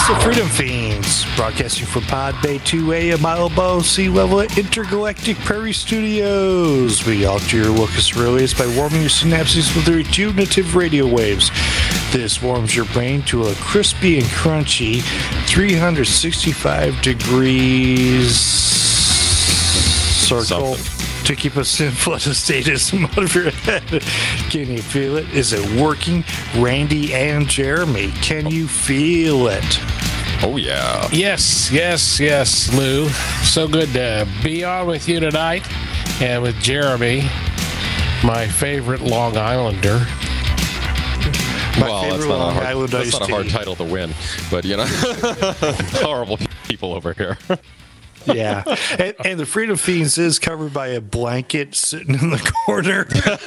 the Freedom Fiends, broadcasting from Pod Bay 2A, a mile above sea level at Intergalactic Prairie Studios. We alter your locus airways by warming your synapses with the rejuvenative radio waves. This warms your brain to a crispy and crunchy 365 degrees circle. To keep us in flooded status of your head. Can you feel it? Is it working? Randy and Jeremy, can you feel it? Oh, yeah. Yes, Lou. So good to be on with you tonight and with Jeremy, my favorite Long Islander. Well, that's not a hard title to win, but, you know, horrible people over here. Yeah, and the Freedom Fiends is covered by a blanket sitting in the corner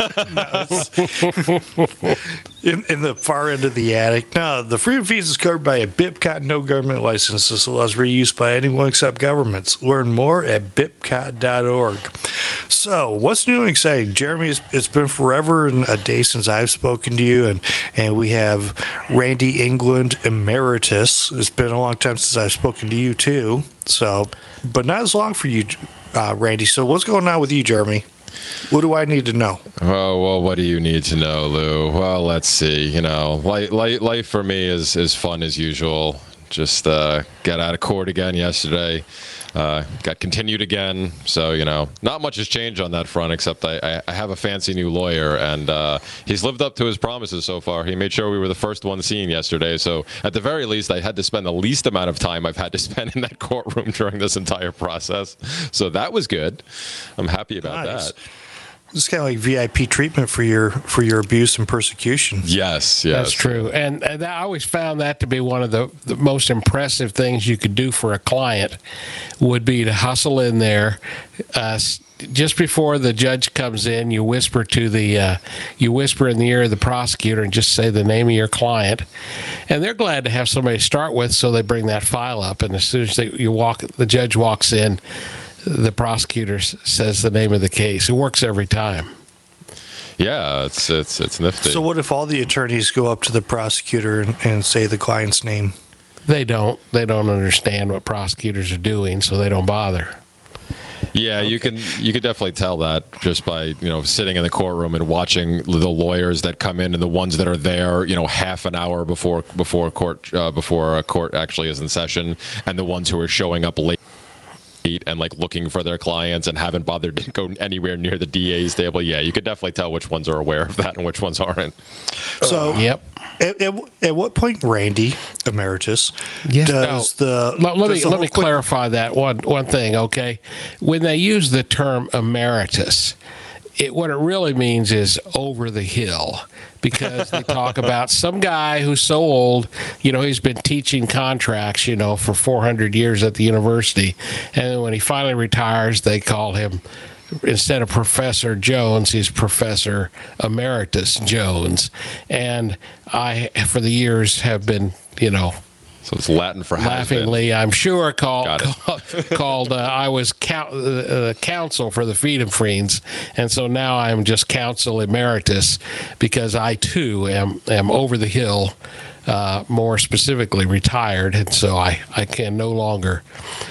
in the far end of the attic. No, the Freedom Fiends is covered by a BIPCOT no government license. This allows reuse by anyone except governments. Learn more at bipcot.org. So, what's new and exciting? Jeremy, it's been forever and a day since I've spoken to you, and we have Randy England Emeritus. It's been a long time since I've spoken to you, too. So, but not as long for you, Randy. So what's going on with you, Jeremy? What do I need to know? Oh, well, what do you need to know, Lou? Well, let's see. You know, life for me is fun as usual. Just got out of court again yesterday. Got continued again. So, you know, not much has changed on that front, except I have a fancy new lawyer, and he's lived up to his promises so far. He made sure we were the first one seen yesterday. So at the very least, I had to spend the least amount of time I've had to spend in that courtroom during this entire process. So that was good. I'm happy about that. It's kind of like VIP treatment for your abuse and persecution. Yes. That's true. And I always found that to be one of the most impressive things you could do for a client would be to hustle in there. Just before the judge comes in, you whisper in the ear of the prosecutor and just say the name of your client. And they're glad to have somebody to start with, so they bring that file up. And as soon as the judge walks in, the prosecutor says the name of the case. It works every time. Yeah, it's nifty. So what if all the attorneys go up to the prosecutor and say the client's name? They don't understand what prosecutors are doing, so they don't bother. Yeah, okay. You could definitely tell that just by, you know, sitting in the courtroom and watching the lawyers that come in and the ones that are there, you know, half an hour before a court actually is in session, and the ones who are showing up late and like looking for their clients and haven't bothered to go anywhere near the DA's table. Yeah, you could definitely tell which ones are aware of that and which ones aren't. So, yep. At what point, Randy Emeritus, let me clarify that one thing, okay? When they use the term emeritus, what it really means is over the hill, because they talk about some guy who's so old, you know, he's been teaching contracts, you know, for 400 years at the university. And when he finally retires, they call him, instead of Professor Jones, he's Professor Emeritus Jones. And I, for the years, have been, you know, so it's Latin for laughingly, I'm sure, called I was counsel for the Freedom Fiends, and so now I'm just counsel emeritus, because I too am over the hill, more specifically retired, and so I can no longer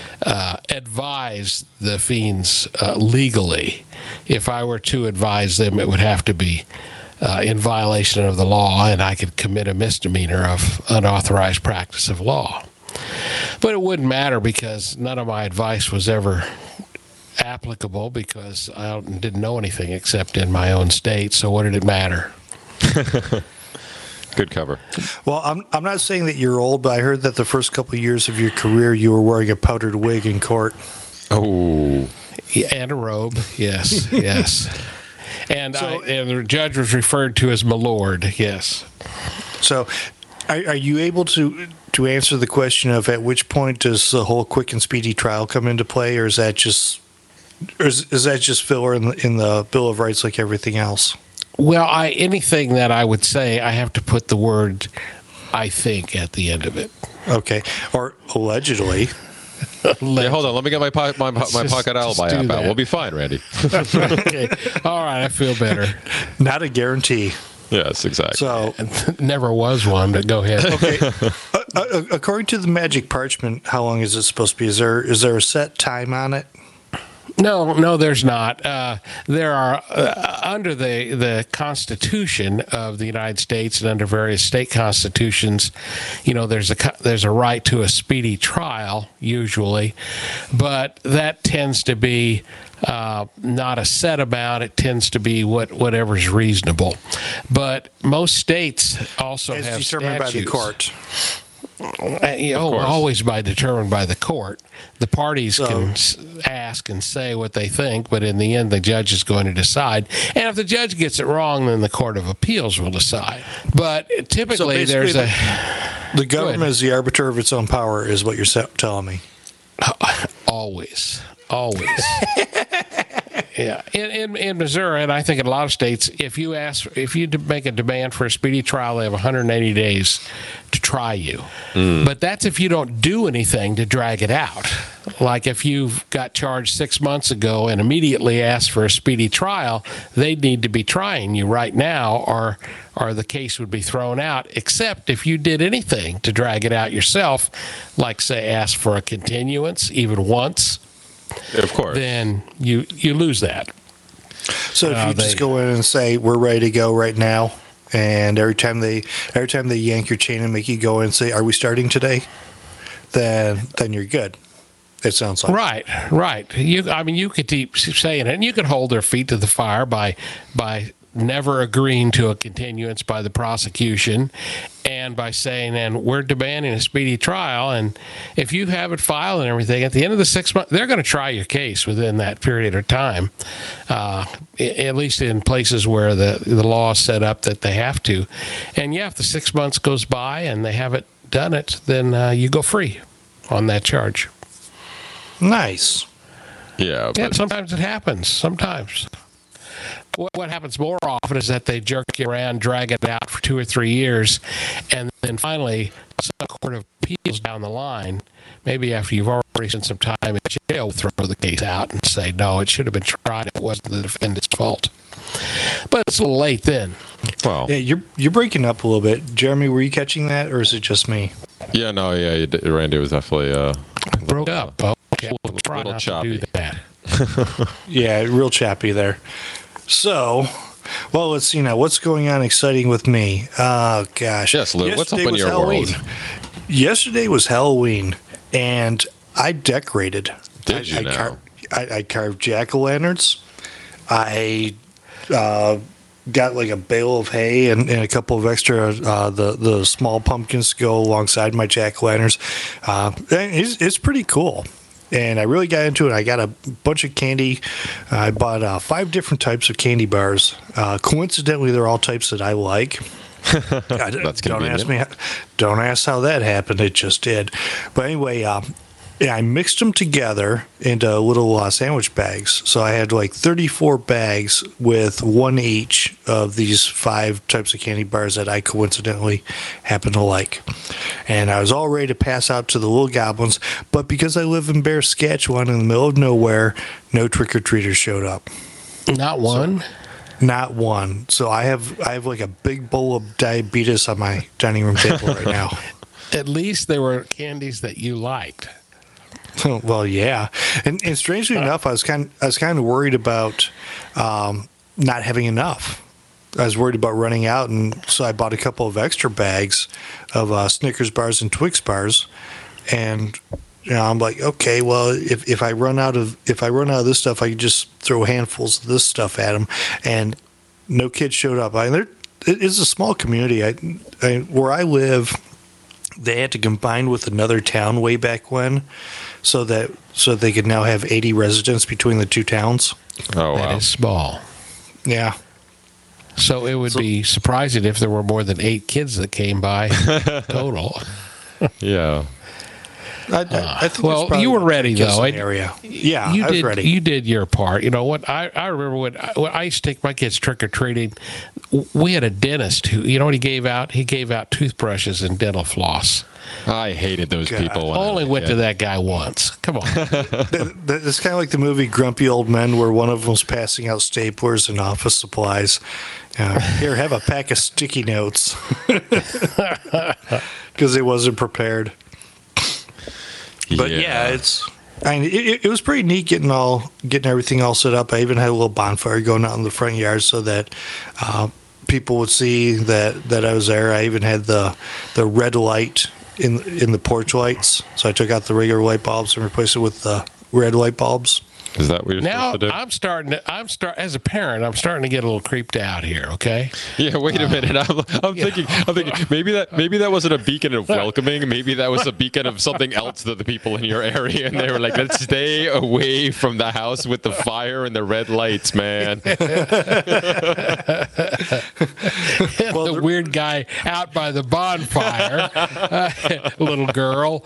advise the Fiends legally. If I were to advise them, it would have to be in violation of the law, and I could commit a misdemeanor of unauthorized practice of law. But it wouldn't matter, because none of my advice was ever applicable, because I didn't know anything except in my own state, so what did it matter? Good cover. Well, I'm not saying that you're old, but I heard that the first couple of years of your career you were wearing a powdered wig in court. Oh. Yeah, and a robe, yes, yes. And the judge was referred to as my lord, yes. So are you able to answer the question of at which point does the whole quick and speedy trial come into play, or is that just filler in the Bill of Rights like everything else? Well, anything that I would say, I have to put the word "I think" at the end of it. Okay, or allegedly. Yeah, hold on. Let me get my pocket alibi app out. We'll be fine, Randy. Okay. All right. I feel better. Not a guarantee. Yes, exactly. So never was one, but go ahead. Okay. According to the magic parchment, how long is it supposed to be? Is there a set time on it? No, there's not. There are under the Constitution of the United States and under various state constitutions, there's a right to a speedy trial usually, but that tends to be not a set amount. It tends to be whatever's reasonable. But most states also have determined statutes. by the court. Always determined by the court. The parties can ask and say what they think, but in the end, the judge is going to decide. And if the judge gets it wrong, then the Court of Appeals will decide. But typically, there's the government is the arbiter of its own power, is what you're telling me. Always. Yeah, in Missouri, and I think in a lot of states, if you make a demand for a speedy trial, they have 180 days to try you. But that's if you don't do anything to drag it out. Like if you've got charged 6 months ago and immediately asked for a speedy trial, they'd need to be trying you right now, or the case would be thrown out. Except if you did anything to drag it out yourself, like say ask for a continuance even once. Of course. Then you lose that. So if you just go in and say we're ready to go right now, and every time they yank your chain and make you go in and say, "Are we starting today?" Then you're good. It sounds like right. You could keep saying it, and you could hold their feet to the fire by never agreeing to a continuance by the prosecution, and by saying, and we're demanding a speedy trial, and if you have it filed and everything, at the end of the 6 months, they're going to try your case within that period of time, at least in places where the law is set up that they have to. And if the 6 months goes by and they haven't done it, then you go free on that charge. Nice. Yeah, but sometimes it happens. Sometimes. What happens more often is that they jerk you around, drag it out for 2 or 3 years, and then finally, some court of appeals down the line, maybe after you've already spent some time in jail, will throw the case out and say, no, it should have been tried. It wasn't the defendant's fault. But it's a little late then. well, Yeah, you're breaking up a little bit. Jeremy, were you catching that, or is it just me? yeah, no, yeah, Randy was definitely Broke up. Okay, we'll try little not choppy. to do that. Yeah, real chappy there. So, well, let's see now. What's going on exciting with me? Oh, gosh. Yes, Lou, what's up Yesterday in was your Halloween. world? Yesterday was Halloween, and I decorated. Did you now? I carved jack-o'-lanterns. I got like a bale of hay and a couple of extra the small pumpkins to go alongside my jack-o'-lanterns. It's pretty cool. And I really got into it. I got a bunch of candy. I bought 5 different types of candy bars. Coincidentally, they're all types that I like. That's convenient. Don't ask how that happened. It just did. But anyway, I mixed them together into little sandwich bags. So I had like 34 bags with 1 each of these 5 types of candy bars that I coincidentally happen to like. And I was all ready to pass out to the little goblins. But because I live in Bear, Saskatchewan, in the middle of nowhere, no trick-or-treaters showed up. Not one? Not one. So I have like a big bowl of diabetes on my dining room table right now. At least there were candies that you liked. Well, yeah, and strangely enough, I was kind of worried about not having enough. I was worried about running out, and so I bought a couple of extra bags of Snickers bars and Twix bars, and I'm like, okay, well, if I run out of this stuff, I can just throw handfuls of this stuff at them, and no kids showed up. It is a small community. Where I live, they had to combine with another town way back when, so they could now have 80 residents between the two towns. Oh, That wow. is small. Yeah. So it would be surprising if there were more than 8 kids that came by total. Yeah. I think well, there's probably you were ready, kids though. in the area. Yeah, I was ready. You did your part. You know what? I remember when I used to take my kids trick or treating. We had a dentist who, you know what he gave out? He gave out toothbrushes and dental floss. I hated those people. Only went to that guy once. Come on. It's kind of like the movie Grumpy Old Men, where one of them's passing out staplers and office supplies. Here, have a pack of sticky notes. because it wasn't prepared. But it was pretty neat getting everything all set up. I even had a little bonfire going out in the front yard so that people would see that I was there. I even had the red light in the porch lights. So I took out the regular light bulbs and replaced it with the red light bulbs. Is that what you're now, supposed to do? As a parent, I'm starting to get a little creeped out here, okay? Yeah, wait a minute. I'm thinking maybe that wasn't a beacon of welcoming. Maybe that was a beacon of something else to the people in your area, and they were like, let's stay away from the house with the fire and the red lights, man. The weird guy out by the bonfire, little girl.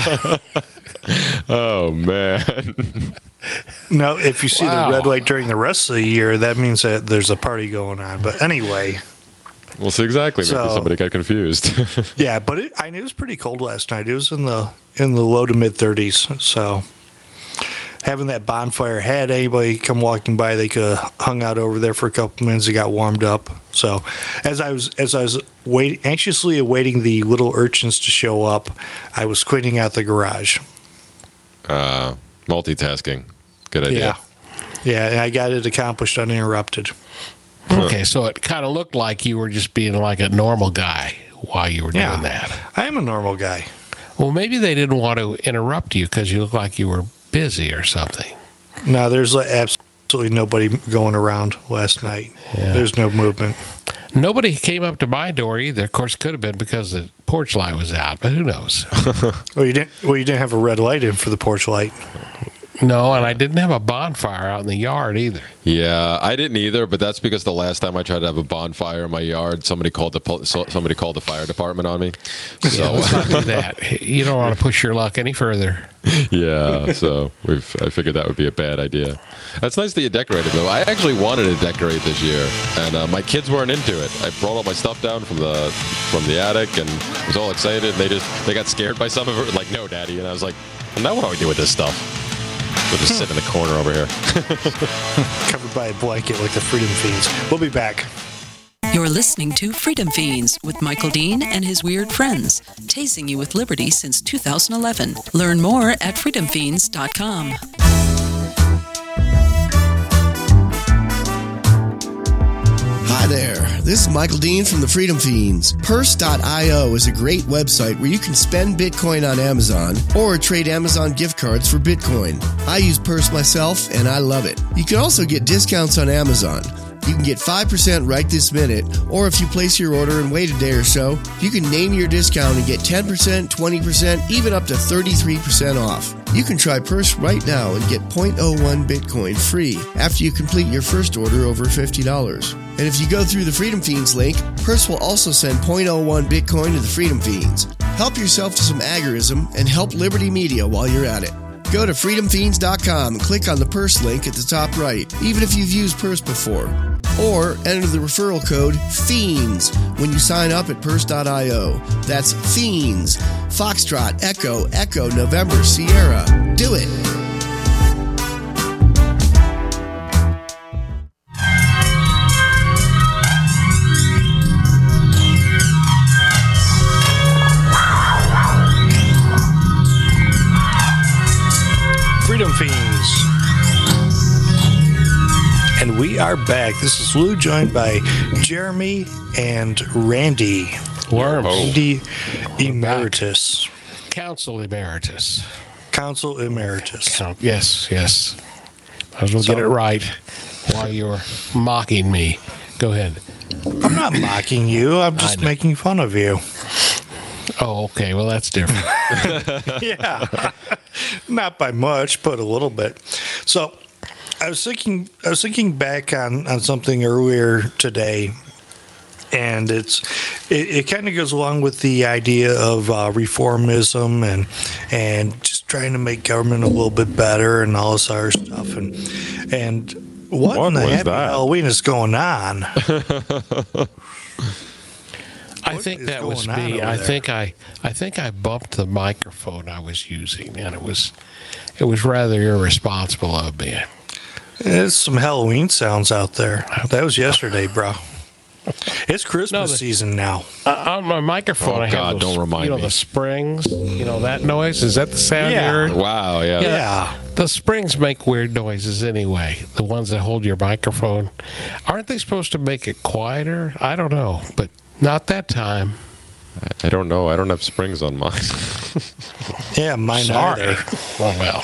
Oh, man. No, if you see the red light during the rest of the year, that means that there's a party going on. But anyway. We'll see exactly. Maybe somebody got confused. Yeah, but it was pretty cold last night. It was in the low to mid 30s. So having that bonfire, had anybody come walking by, they could have hung out over there for a couple minutes. It got warmed up. So as I was anxiously awaiting the little urchins to show up, I was cleaning out the garage. Multitasking. Good idea. Yeah, and I got it accomplished uninterrupted. Okay, so it kind of looked like you were just being like a normal guy while you were doing that. I am a normal guy. Well, maybe they didn't want to interrupt you because you looked like you were busy or something. No, there's absolutely nobody going around last night. Yeah. There's no movement. Nobody came up to my door either. Of course, it could have been because the porch light was out, but who knows? Well, you didn't have a red light in for the porch light. No, and I didn't have a bonfire out in the yard either. Yeah, I didn't either, but that's because the last time I tried to have a bonfire in my yard, somebody called the fire department on me. So let's not do that. You don't want to push your luck any further. Yeah, so I figured that would be a bad idea. That's nice that you decorated, though. I actually wanted to decorate this year, and my kids weren't into it. I brought all my stuff down from the attic and was all excited. And they got scared by some of it. Like, no, Daddy. And I was like, well, now what do I do with this stuff? We'll just sit in the corner over here. Covered by a blanket like the Freedom Fiends. We'll be back. You're listening to Freedom Fiends with Michael Dean and his weird friends, tasing you with liberty since 2011. Learn more at freedomfiends.com. Hi there, this is Michael Dean from the Freedom Fiends. Purse.io is a great website where you can spend Bitcoin on Amazon or trade Amazon gift cards for Bitcoin. I use Purse myself and I love it. You can also get discounts on Amazon. You can get 5% right this minute, or if you place your order and wait a day or so, you can name your discount and get 10%, 20%, even up to 33% off. You can try Purse right now and get 0.01 Bitcoin free after you complete your first order over $50. And if you go through the Freedom Fiends link, Purse will also send 0.01 Bitcoin to the Freedom Fiends. Help yourself to some agorism and help Liberty Media while you're at it. Go to freedomfiends.com and click on the Purse link at the top right, even if you've used Purse before. Or enter the referral code FIENDS when you sign up at Purse.io. That's FIENDS. Foxtrot, Echo, Echo, November, Sierra. Do it. Freedom Fiends. And we are back. This is Lou, joined by Jeremy and Randy. Worms. Randy Emeritus. Council Emeritus. Council Emeritus. Yes. Might as well get it right while you're mocking me. Go ahead. I'm not mocking you. I'm just making fun of you. Oh, okay. Well, that's different. Yeah. Not by much, but a little bit. So I was thinking back on something earlier today, and it kind of goes along with the idea of reformism and just trying to make government a little bit better and all this other stuff. And what in the happy Halloween is going on? I think that was me. I think I bumped the microphone I was using, and it was rather irresponsible of me. There's some Halloween sounds out there. That was yesterday, bro. It's Christmas season now. On my microphone, I have those, don't remind me. the springs. That noise? Is that the sound you heard? Wow, Yeah. The springs make weird noises anyway. The ones that hold your microphone. Aren't they supposed to make it quieter? I don't know, but not that time. I don't know. I don't have springs on mine. Yeah, mine Sorry. either. Well.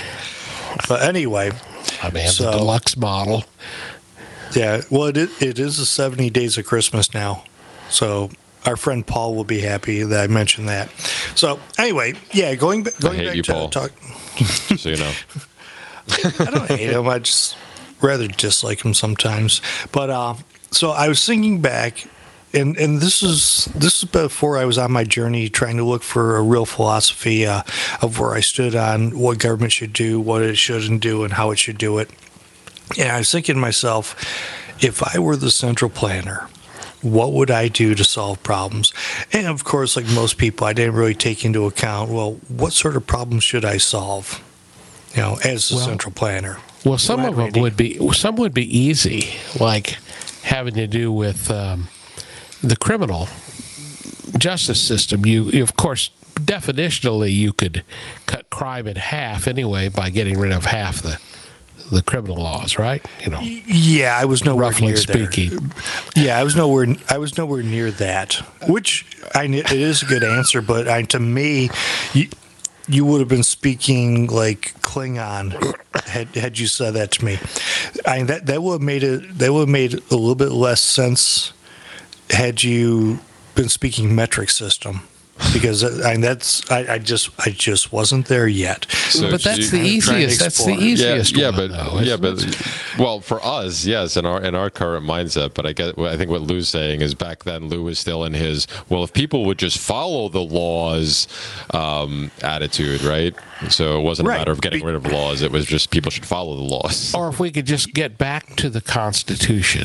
But anyway. I mean, the deluxe model. Yeah, well, it is the 70 days of Christmas now. So our friend Paul will be happy that I mentioned that. So anyway, yeah, going back you, to Paul. talk. So you know. I don't hate him. I just rather dislike him sometimes. But so I was thinking back, and this is before I was on my journey trying to look for a real philosophy of where I stood on what government should do, what it shouldn't do, and how it should do it. And I was thinking to myself, if I were the central planner, what would I do to solve problems? And of course, like most people, I didn't really take into account, well, what sort of problems should I solve, as the central planner? Well, some of them would be easy, like having to do with the criminal justice system. You of course, definitionally, you could cut crime in half anyway by getting rid of half the criminal laws, right? Yeah, I was nowhere roughly near speaking. There. Yeah, I was nowhere near that. Which it is a good answer, but to me, you would have been speaking like Klingon had you said that to me. That would have made a little bit less sense had you been speaking metric system. Because I just wasn't there yet. So but that's the easiest. That's the easiest one. But well, for us, yes, in our current mindset. But I think what Lou's saying is back then Lou was still in his if people would just follow the laws attitude, right? So it wasn't a matter of getting rid of laws. It was just people should follow the laws. Or if we could just get back to the Constitution,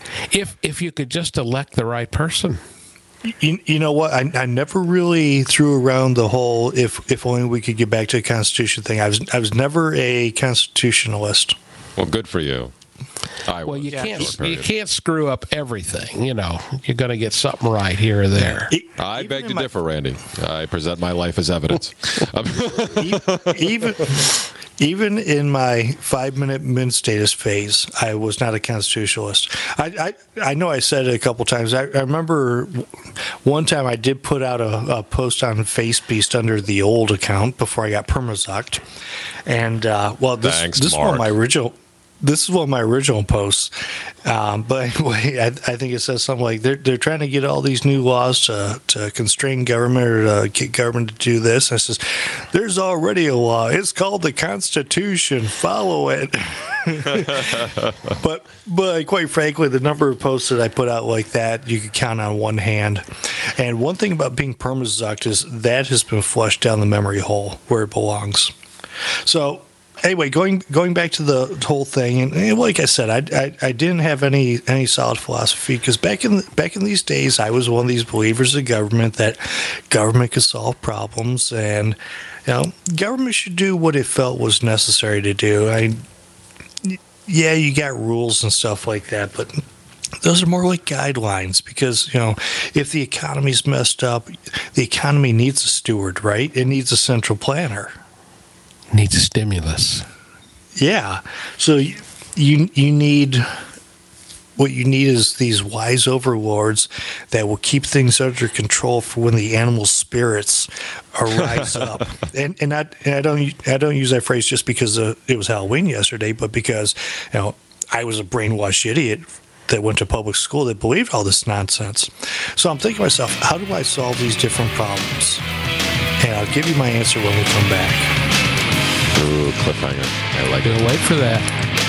if you could just elect the right person. You know what? I never really threw around the whole if only we could get back to the Constitution thing. I was never a constitutionalist. Well, good for you. You can't screw up everything. You're going to get something right here or there. I beg to differ, Randy. I present my life as evidence. Even in my 5-minute min status phase, I was not a constitutionalist. I know I said it a couple times. I remember one time I did put out a post on FaceBeast under the old account before I got permazucked. And this is one of my original. This is one of my original posts, but anyway, I think it says something like they're trying to get all these new laws to constrain government or to get government to do this. I says, there's already a law. It's called the Constitution. Follow it. but quite frankly, the number of posts that I put out like that, you could count on one hand. And one thing about being permazucked is that has been flushed down the memory hole where it belongs. So. Anyway, going back to the whole thing, and like I said, I didn't have any solid philosophy because back in these days, I was one of these believers of government that government could solve problems, and government should do what it felt was necessary to do. You got rules and stuff like that, but those are more like guidelines because if the economy's messed up, the economy needs a steward, right? It needs a central planner. Needs a stimulus. Yeah. So you need what you need is these wise overlords that will keep things under control for when the animal spirits arise up. And I don't use that phrase just because it was Halloween yesterday, but because I was a brainwashed idiot that went to public school that believed all this nonsense. So I'm thinking to myself, how do I solve these different problems? And I'll give you my answer when we come back. Ooh, cliffhanger. I like it. Wait for that.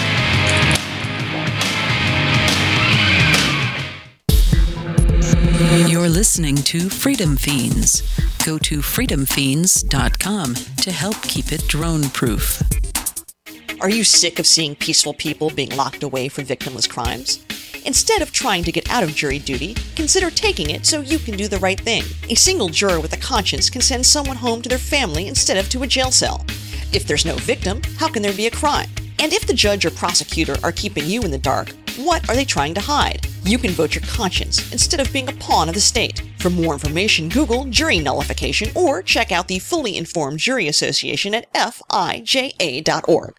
You're listening to Freedom Fiends. Go to freedomfiends.com to help keep it drone-proof. Are you sick of seeing peaceful people being locked away for victimless crimes? Instead of trying to get out of jury duty, consider taking it so you can do the right thing. A single juror with a conscience can send someone home to their family instead of to a jail cell. If there's no victim, how can there be a crime? And if the judge or prosecutor are keeping you in the dark, What are they trying to hide? You can vote your conscience instead of being a pawn of the state. For more information, Google jury nullification or check out the Fully Informed Jury Association at fija.org.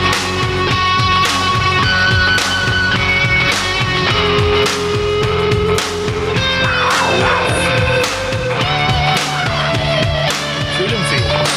Freedom Fiends.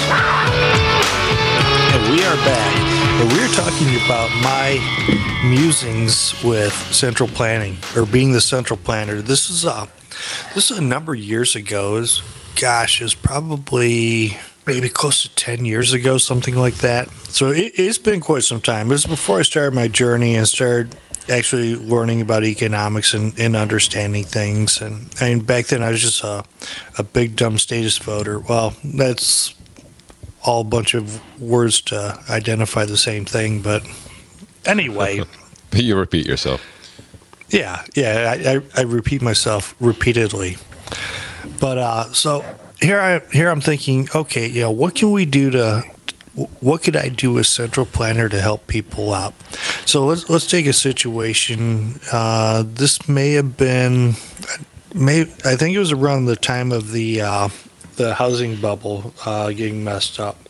And we are back. And we're talking about my musings with central planning, or being the central planner. This is a number of years ago. It was probably maybe close to 10 years ago, something like that. So it's been quite some time. It was before I started my journey and started actually learning about economics and understanding things. And back then I was just a big dumb status voter. Well, that's all a bunch of words to identify the same thing, but anyway. You repeat yourself. Yeah, I repeat myself repeatedly. But so here I'm thinking, okay, what can we do what could I do as central planner to help people out? So let's take a situation. This may have been, I think it was around the time of the housing bubble getting messed up.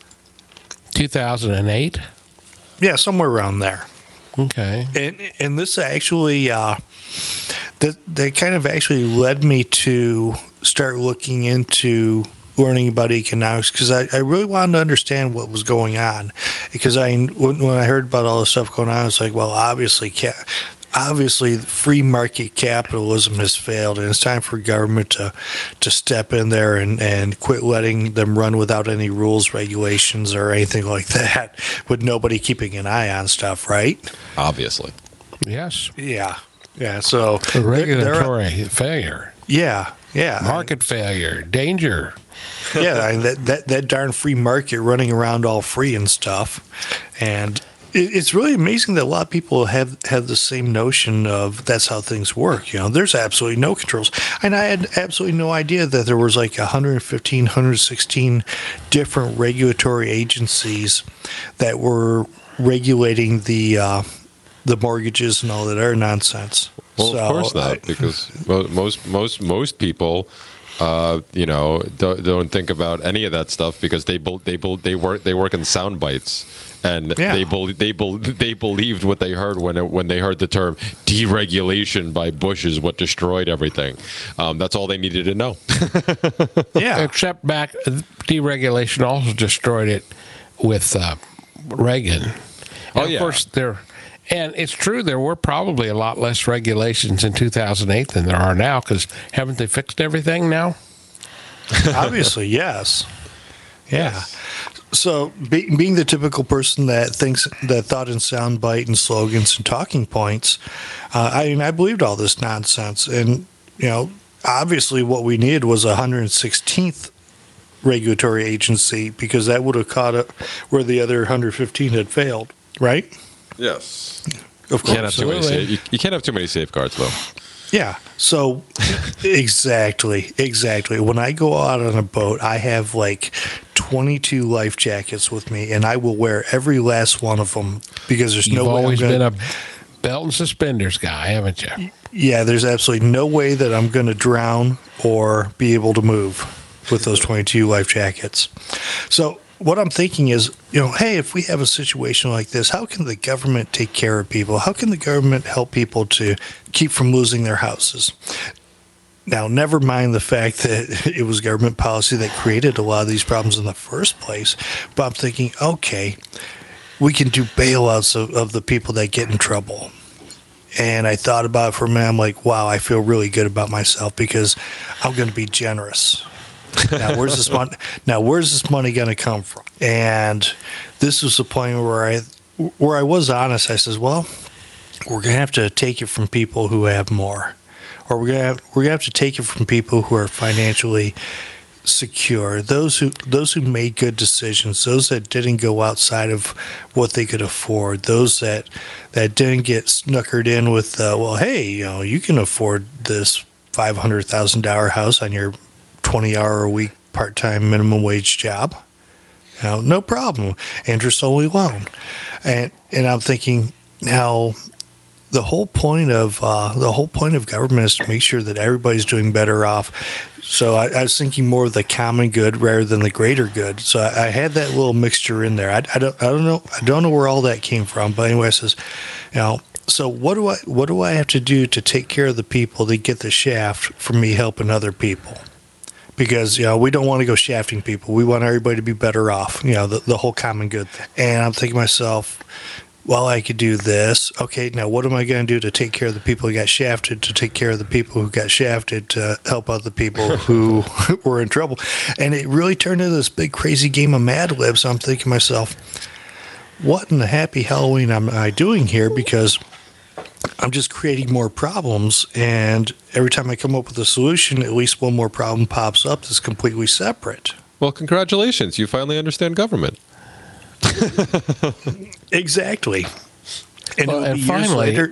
2008? Yeah, somewhere around there. Okay. And this actually, that kind of actually led me to start looking into learning about economics, because I really wanted to understand what was going on. Because when I heard about all this stuff going on, it's like, well, obviously free market capitalism has failed, and it's time for government to step in there and quit letting them run without any rules, regulations, or anything like that, with nobody keeping an eye on stuff, right? Obviously. Yes. Yeah. So regulatory failure. Yeah. Market failure. Danger. Yeah, that darn free market running around all free and stuff. And it's really amazing that a lot of people have the same notion of that's how things work. There's absolutely no controls. And I had absolutely no idea that there was like 115, 116 different regulatory agencies that were regulating the mortgages and all that other nonsense. Well, of course not, because most people, don't think about any of that stuff, because they work in sound bites, and they believed what they heard when they heard the term deregulation by Bush is what destroyed everything. That's all they needed to know. Yeah, except deregulation also destroyed it with Reagan. And of course And it's true, there were probably a lot less regulations in 2008 than there are now, because haven't they fixed everything now? Obviously, yes. Yeah. Yes. So being the typical person that thought in soundbite and slogans and talking points, I believed all this nonsense. And, obviously what we needed was a 116th regulatory agency, because that would have caught up where the other 115 had failed, right? Yes. Of course. You can't have too many safeguards, though. Yeah. So exactly. When I go out on a boat, I have like 22 life jackets with me, and I will wear every last one of them, because there's no way I'm always been a belt and suspenders guy, haven't you? Yeah, there's absolutely no way that I'm going to drown or be able to move with those 22 life jackets. So what I'm thinking is, hey, if we have a situation like this, how can the government take care of people? How can the government help people to keep from losing their houses? Now, never mind the fact that it was government policy that created a lot of these problems in the first place, but I'm thinking, okay, we can do bailouts of the people that get in trouble. And I thought about it for a minute. I'm like, wow, I feel really good about myself, because I'm going to be generous. Now, where's this money going to come from? And this was the point where I was honest. I says, well, we're going to have to take it from people who have more, or we're going to have to take it from people who are financially secure, those who made good decisions, those that didn't go outside of what they could afford, those that didn't get snookered in with, well, hey, you can afford this $500,000 house on your 20-hour-a-week part-time minimum wage job. No problem. Interest-only loan. And I'm thinking, now, the whole point of government is to make sure that everybody's doing better off. So I was thinking more of the common good rather than the greater good. So I had that little mixture in there. I don't know where all that came from. But anyway, it says, so what do I have to do to take care of the people to get the shaft from me helping other people? Because we don't want to go shafting people. We want everybody to be better off. The whole common good. And I'm thinking to myself, well, I could do this. Okay, now what am I going to do to take care of the people who got shafted, to take care of the people who got shafted, to help other people who were in trouble? And it really turned into this big crazy game of Mad Libs. So I'm thinking to myself, what in the happy Halloween am I doing here? Because I'm just creating more problems, and every time I come up with a solution, at least one more problem pops up that's completely separate. Well, congratulations. You finally understand government. Exactly. And finally, later,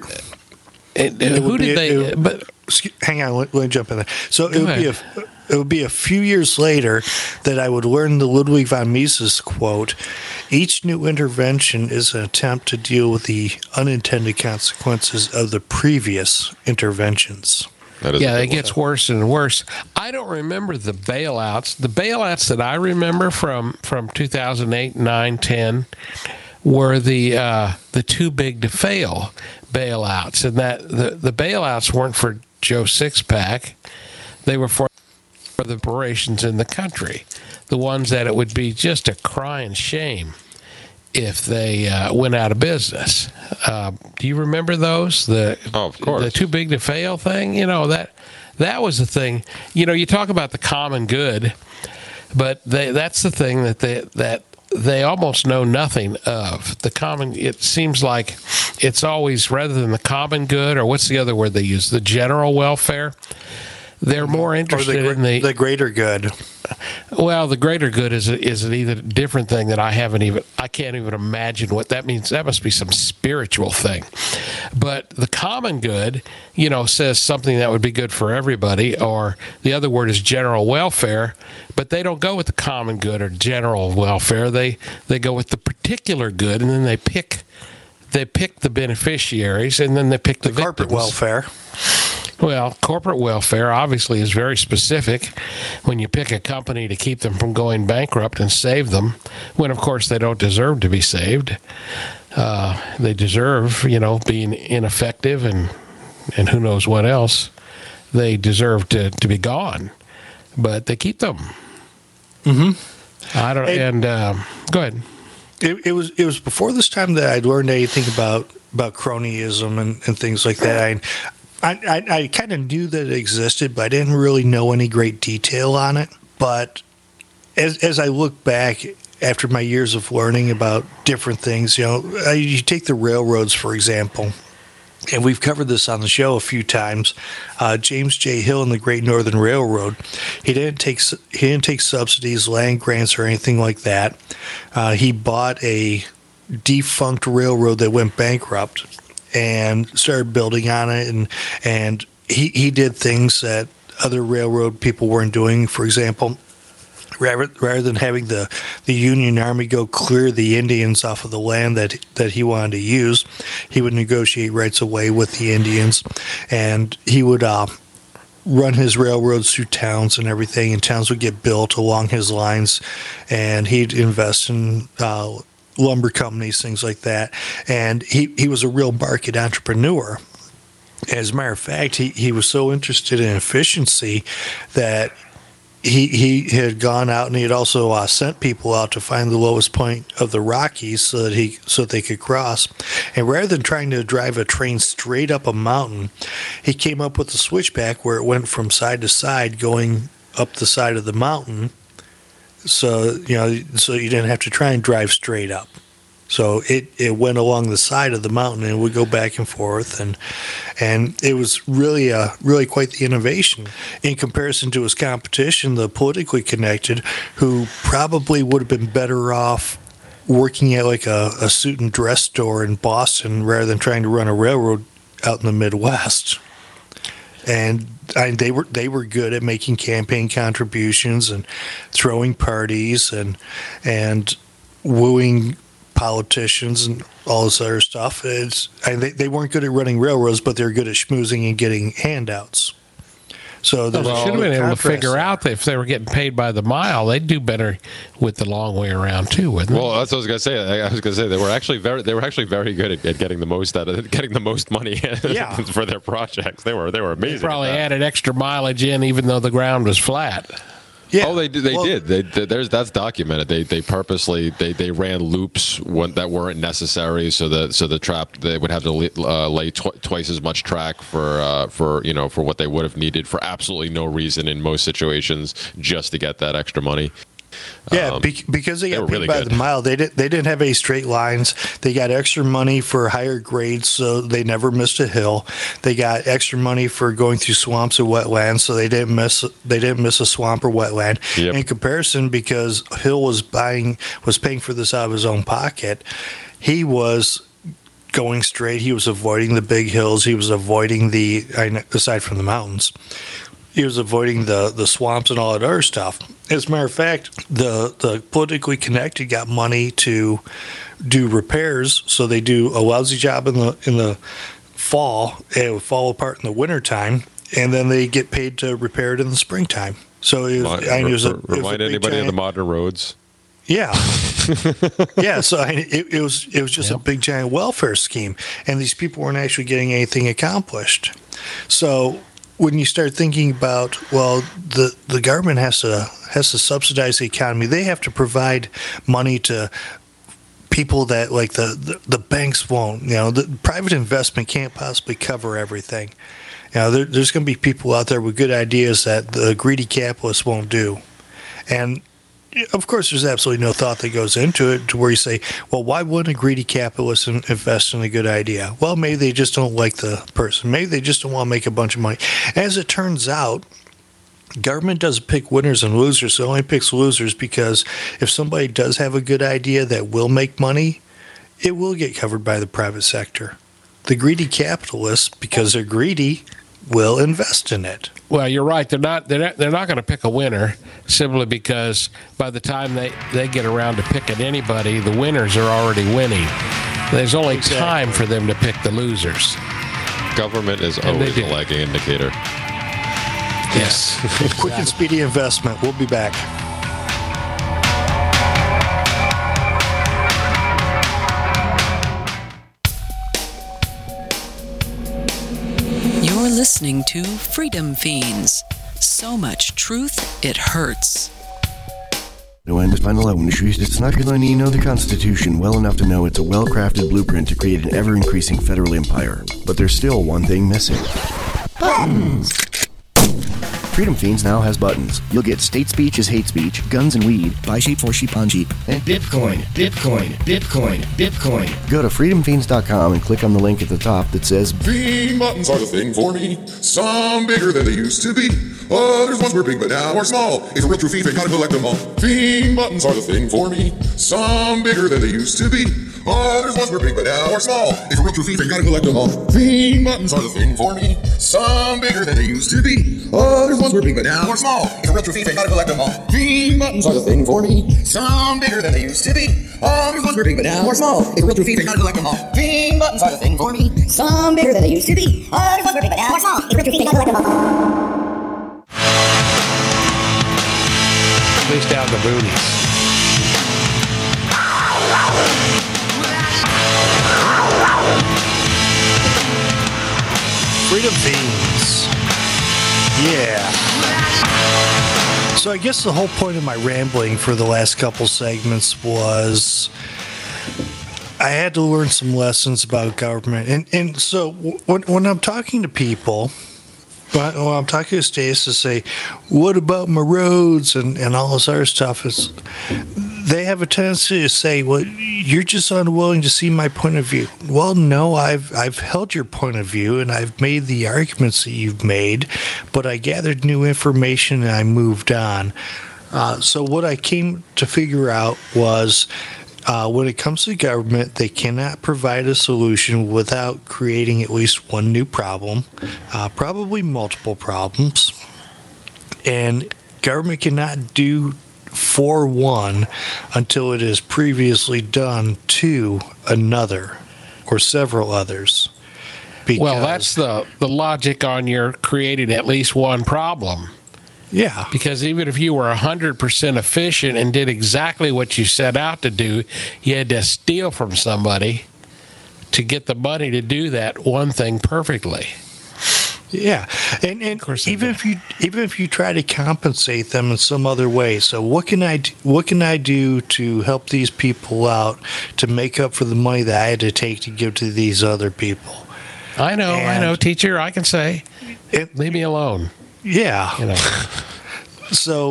who did they? Hang on, let me jump in there. So it would be a few years later that I would learn the Ludwig von Mises quote: "Each new intervention is an attempt to deal with the unintended consequences of the previous interventions." It gets worse and worse. I don't remember the bailouts. The bailouts that I remember from 2008, 9, 10 were the too big to fail bailouts, and that the bailouts weren't for Joe Sixpack. They were for the corporations in the country, the ones that it would be just a crying shame if they went out of business. Do you remember those? Of course. The too big to fail thing? That was the thing. You talk about the common good, but that's the thing that they almost know nothing of. The common, it seems like it's always, rather than the common good, or what's the other word they use, the general welfare, they're more interested in the greater good. Well, the greater good is an even different thing that I can't even imagine what that means. That must be some spiritual thing. But the common good, says something that would be good for everybody, or the other word is general welfare, but they don't go with the common good or general welfare. They go with the particular good, and then they pick the beneficiaries, and then they pick the corporate welfare. Well, corporate welfare obviously is very specific when you pick a company to keep them from going bankrupt and save them, when, of course, they don't deserve to be saved. They deserve, being ineffective and who knows what else. They deserve to be gone, but they keep them. Mm-hmm. I don't. Go ahead. It was before this time that I'd learned anything about cronyism and things like that. I kind of knew that it existed, but I didn't really know any great detail on it. But as I look back after my years of learning about different things, you take the railroads, for example, and we've covered this on the show a few times. James J. Hill and the Great Northern Railroad, he didn't take subsidies, land grants, or anything like that. He bought a defunct railroad that went bankrupt and started building on it, and he did things that other railroad people weren't doing. For example, rather than having the Union Army go clear the Indians off of the land that he wanted to use, he would negotiate rights of way with the Indians, and he would run his railroads through towns and everything, and towns would get built along his lines, and he'd invest in lumber companies, things like that. And he was a real market entrepreneur. As a matter of fact, he was so interested in efficiency that he had gone out, and he had also sent people out to find the lowest point of the Rockies so that they could cross. And rather than trying to drive a train straight up a mountain, he came up with a switchback where it went from side to side, going up the side of the mountain. So you didn't have to try and drive straight up. So it went along the side of the mountain and would go back and forth, and it was really quite the innovation in comparison to his competition, the politically connected, who probably would have been better off working at like a suit and dress store in Boston rather than trying to run a railroad out in the Midwest. And they were good at making campaign contributions and throwing parties and wooing politicians and all this other stuff. They weren't good at running railroads, but they're good at schmoozing and getting handouts. So they should have been able to figure out that if they were getting paid by the mile, they'd do better with the long way around too, wouldn't they? Well, that's what I was going to say. I was going to say they were actually very good at getting the most out of it, getting the most money for their projects. They were amazing. They probably added extra mileage in, even though the ground was flat. Yeah. Oh, they did. That's documented. They purposely they ran loops that weren't necessary, so they would have to lay twice as much track for what they would have needed for absolutely no reason in most situations, just to get that extra money. Yeah, because they got paid by the mile. They didn't have any straight lines. They got extra money for higher grades, so they never missed a hill. They got extra money for going through swamps or wetlands, so they didn't miss a swamp or wetland. Yep. In comparison, because Hill was paying for this out of his own pocket, he was going straight. He was avoiding the big hills. He was avoiding aside from the mountains. He was avoiding the swamps and all that other stuff. As a matter of fact, the politically connected got money to do repairs, so they do a lousy job in the fall. It would fall apart in the wintertime, and then they get paid to repair it in the springtime. So remind anybody of the modern roads. Yeah, yeah. So it was just a big giant welfare scheme, and these people weren't actually getting anything accomplished. So when you start thinking about, well, the government has to subsidize the economy, they have to provide money to people that like the banks won't. The private investment can't possibly cover everything. There's going to be people out there with good ideas that the greedy capitalists won't do, and of course, there's absolutely no thought that goes into it to where you say, well, why wouldn't a greedy capitalist invest in a good idea? Well, maybe they just don't like the person. Maybe they just don't want to make a bunch of money. As it turns out, government doesn't pick winners and losers. So it only picks losers because if somebody does have a good idea that will make money, it will get covered by the private sector. The greedy capitalists, because they're greedy, will invest in it. Well, you're right. They're not going to pick a winner simply because by the time they get around to picking anybody, the winners are already winning. There's only time for them to pick the losers. Government is always a lagging indicator. Yes. Quick and speedy investment. We'll be back. You're listening to Freedom Fiends. So much truth, it hurts. No end is final issues. It's not going to know the Constitution well enough to know it's a well-crafted blueprint to create an ever-increasing federal empire. But there's still one thing missing. Buttons! Freedom Fiends now has buttons. You'll get state speech is hate speech, guns and weed, buy sheep for sheep on Jeep, and Bitcoin, Bitcoin, Bitcoin, Bitcoin. Go to freedomfiends.com and click on the link at the top that says Fiend buttons are the thing for me. Some bigger than they used to be. Others once were big but now are small. If a real true fiend, they gotta collect them all. Fiend buttons are the thing for me. Some bigger than they used to be. Others once were big but now are small. If a real true fiend, they gotta collect them all. Fiend buttons are the thing for me. Some bigger than they used to be. Others once were big but now are small. If a real true fiend, they gotta collect them all. Fiend buttons are the thing for me. Some bigger than they used to be. Others once were big but now are small. If a real true fiend, they gotta collect them all. Fiend buttons are the thing for me. Some bigger than they used to be. Others once were big but now are small. If a real true fiend, they gotta collect them all. At least down the booties. Freedom Fiends. Yeah. So I guess the whole point of my rambling for the last couple segments was I had to learn some lessons about government. And so when I'm talking to people, when I'm talking to states to say, what about my roads and all this other stuff, they have a tendency to say, well, you're just unwilling to see my point of view. Well, no, I've held your point of view and I've made the arguments that you've made, but I gathered new information and I moved on. So what I came to figure out was when it comes to government, they cannot provide a solution without creating at least one new problem, probably multiple problems. And government cannot do for one until it is previously done to another or several others. Well, that's the logic on your creating at least one problem. Yeah. Because even if you were 100% efficient and did exactly what you set out to do, you had to steal from somebody to get the money to do that one thing perfectly. Yeah, and even if you try to compensate them in some other way, so what can I do to help these people out to make up for the money that I had to take to give to these other people? I know, teacher. I can say, leave me alone. Yeah. You know. So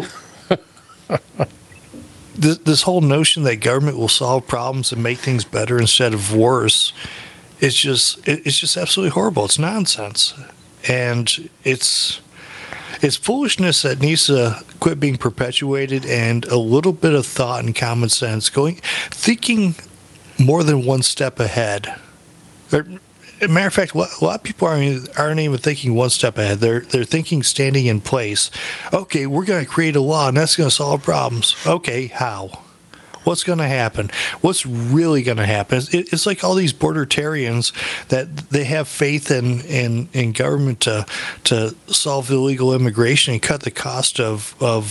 this whole notion that government will solve problems and make things better instead of worse, it's just absolutely horrible. It's nonsense. And it's foolishness that needs to quit being perpetuated, and a little bit of thought and common sense, thinking more than one step ahead. As a matter of fact, a lot of people aren't even thinking one step ahead. They're thinking standing in place. Okay, we're going to create a law, and that's going to solve problems. Okay, how? What's going to happen? What's really going to happen? It's like all these bordertarians that they have faith in government to solve illegal immigration and cut the cost of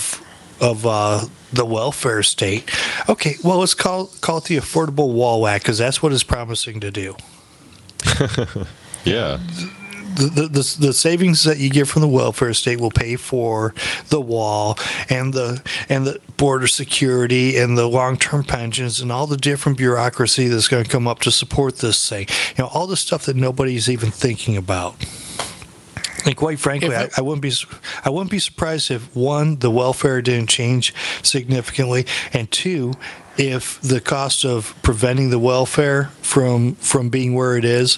the welfare state. Okay, well, let's call it the Affordable Wall Act, because that's what it's promising to do. Yeah. The savings that you get from the welfare state will pay for the wall and the border security and the long-term pensions and all the different bureaucracy that's going to come up to support this thing. You know, all the stuff that nobody's even thinking about. And quite frankly, I wouldn't be surprised if, one, the welfare didn't change significantly, and two, if the cost of preventing the welfare from being where it is,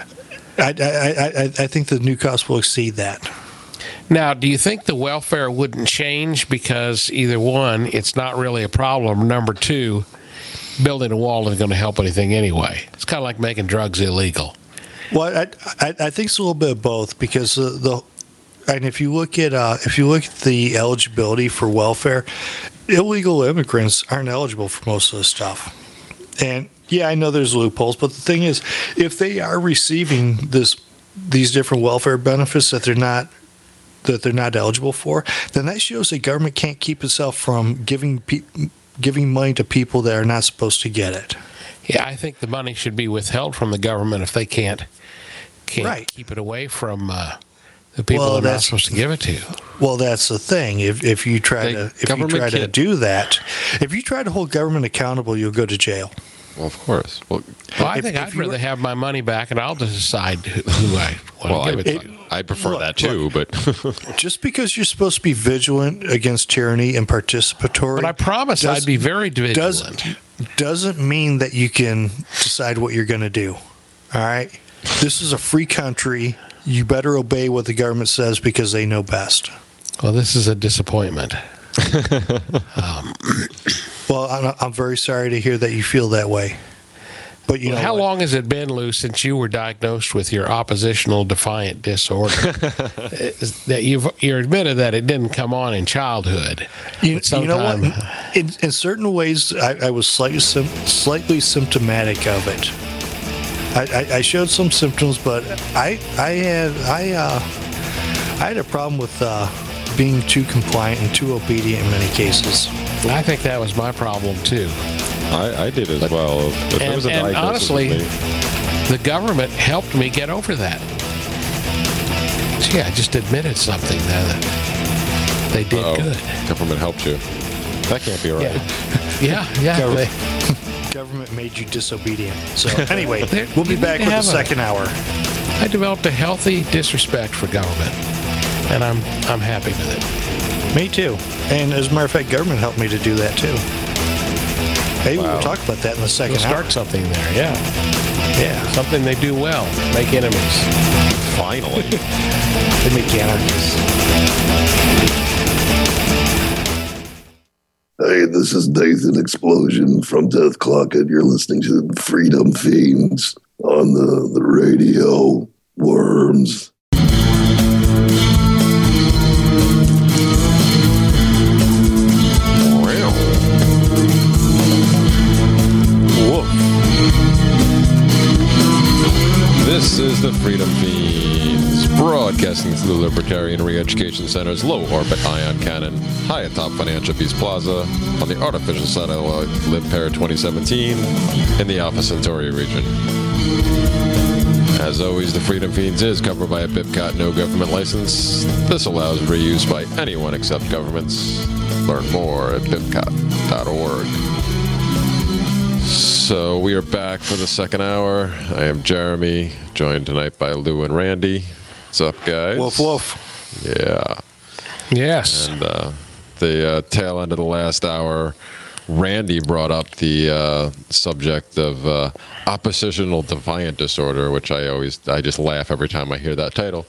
I think the new cost will exceed that. Now, do you think the welfare wouldn't change because either one, it's not really a problem, number two, building a wall isn't going to help anything anyway? It's kind of like making drugs illegal. Well, I think it's a little bit of both, because and if you look at the eligibility for welfare, illegal immigrants aren't eligible for most of this stuff. And yeah, I know there's loopholes, but the thing is, if they are receiving these different welfare benefits that they're not eligible for, then that shows the government can't keep itself from giving money to people that are not supposed to get it. Yeah, I think the money should be withheld from the government if they can't right. keep it away from the people they're not supposed to give it to. Well, that's the thing. If you try to do that, if you try to hold government accountable, you'll go to jail. Well, of course. Well, I think I'd rather have my money back, and I'll decide who I want to give it to. I prefer that too, but just because you're supposed to be vigilant against tyranny and participatory, but I promise I'd be very vigilant. Doesn't mean that you can decide what you're going to do. All right, this is a free country. You better obey what the government says because they know best. Well, this is a disappointment. Well, I'm very sorry to hear that you feel that way. But you know, how long has it been, Lou, since you were diagnosed with your oppositional defiant disorder? That you're admitted that it didn't come on in childhood. You know what? In certain ways, I was slightly symptomatic of it. I showed some symptoms, but I had a problem with being too compliant and too obedient in many cases. I think that was my problem too. I did as well. And honestly, the government helped me get over that. So yeah, I just admitted something that they did good. Government helped you. That can't be right. Yeah. Government made you disobedient. So anyway, we'll be back with the second hour. I developed a healthy disrespect for government, and I'm happy with it. Me too. And as a matter of fact, government helped me to do that too. Hey, we'll talk about that in the second hour. Start something there, yeah. Something they do well. Make enemies. Finally. They make anarchists. Hey, this is Nathan Explosion from Death Clock, and you're listening to Freedom Fiends on the radio. Worms. the Freedom Fiends, broadcasting through the Libertarian Re-Education Center's low-orbit ion cannon, high atop Financial Peace Plaza, on the artificial satellite Limpair 2017, in the Alpha Centauri region. As always, the Freedom Fiends is covered by a BIPCOT no government license. This allows reuse by anyone except governments. Learn more at bipcot.org. So we are back for the second hour. I am Jeremy, joined tonight by Lou and Randy. What's up, guys? Woof, woof. Yeah. Yes. And the tail end of the last hour, Randy brought up the subject of oppositional defiant disorder, which I just laugh every time I hear that title.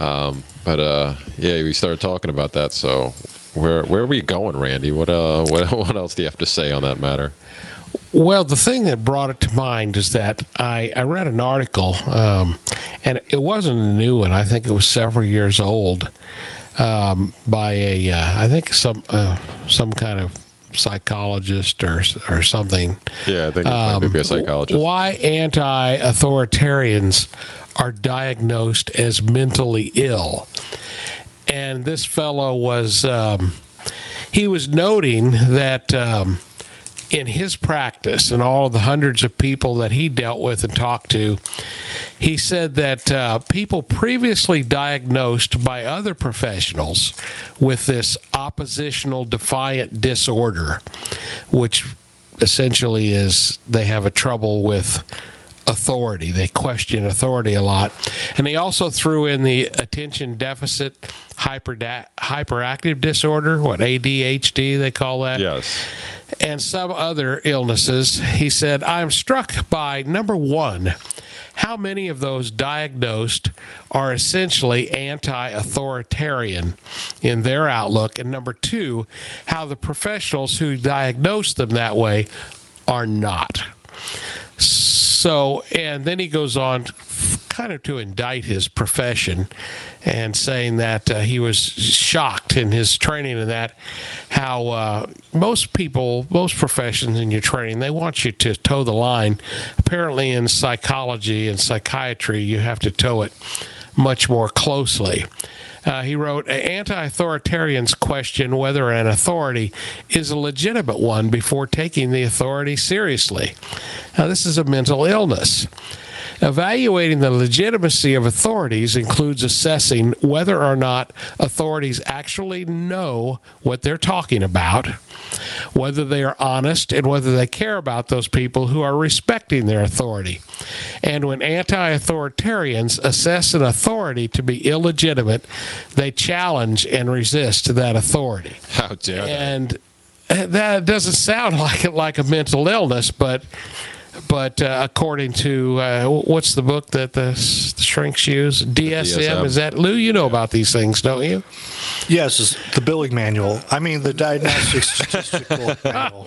But we started talking about that. So where are we going, Randy? What else do you have to say on that matter? Well, the thing that brought it to mind is that I read an article, and it wasn't a new one. I think it was several years old, by I think some kind of psychologist or something. Yeah, I think it might be a psychologist. Why anti-authoritarians are diagnosed as mentally ill. And this fellow was, he was noting that in his practice and all of the hundreds of people that he dealt with and talked to, he said that people previously diagnosed by other professionals with this oppositional defiant disorder, which essentially is they have a trouble with authority. They question authority a lot. And he also threw in the attention deficit hyperactive disorder, ADHD they call that. Yes. And some other illnesses. He said, I'm struck by, number one, how many of those diagnosed are essentially anti-authoritarian in their outlook, and number two, how the professionals who diagnose them that way are not. So, and then he goes on kind of to indict his profession and saying that he was shocked in his training and that how most professions in your training, they want you to toe the line. Apparently in psychology and psychiatry, you have to toe it much more closely. He wrote, anti-authoritarians question whether an authority is a legitimate one before taking the authority seriously. Now, this is a mental illness. Evaluating the legitimacy of authorities includes assessing whether or not authorities actually know what they're talking about, whether they are honest, and whether they care about those people who are respecting their authority. And when anti-authoritarians assess an authority to be illegitimate, they challenge and resist that authority. How dare they? And that doesn't sound like a mental illness, but according to what's the book that the shrinks use? DSM. Is that, Lou? You know about these things, don't you? Yes, it's the billing manual. I mean, the diagnostic statistical manual.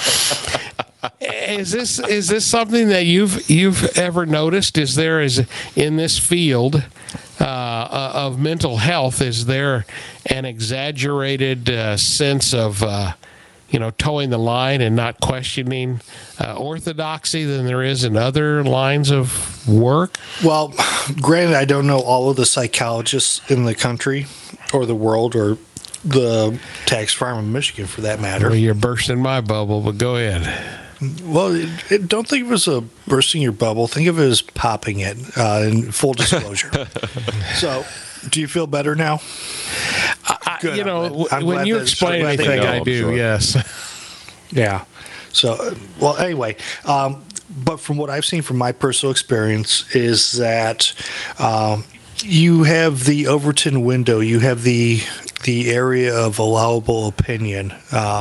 Is this something that you've ever noticed? Is in this field of mental health, is there an exaggerated sense of towing the line and not questioning orthodoxy than there is in other lines of work? Well, granted, I don't know all of the psychologists in the country or the world or the tax farm in Michigan, for that matter. Well, you're bursting my bubble, but go ahead. Well, don't think of it as a bursting your bubble. Think of it as popping it, in full disclosure. So, do you feel better now? Good, when you explain anything, I do, sure. Yes. Yeah. So, well, anyway, but from what I've seen from my personal experience is that you have the Overton window, you have the area of allowable opinion.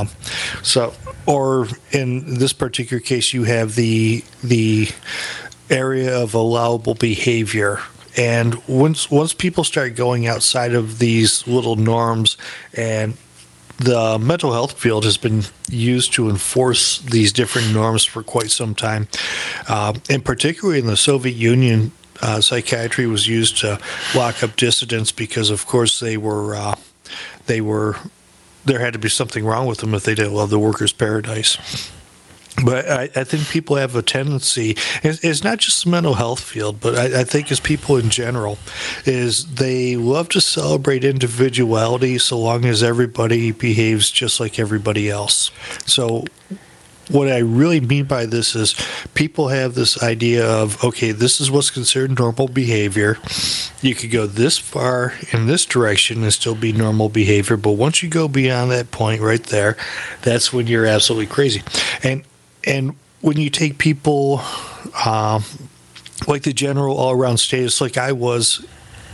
Or in this particular case, you have the area of allowable behavior. And once people start going outside of these little norms, and the mental health field has been used to enforce these different norms for quite some time, and particularly in the Soviet Union, psychiatry was used to lock up dissidents because, of course, there had to be something wrong with them if they didn't love the workers' paradise. But I think people have a tendency, it's not just the mental health field, but I think as people in general, is they love to celebrate individuality so long as everybody behaves just like everybody else. So what I really mean by this is people have this idea of, okay, this is what's considered normal behavior. You could go this far in this direction and still be normal behavior, but once you go beyond that point right there, that's when you're absolutely crazy. And when you take people like the general all-around status, like I was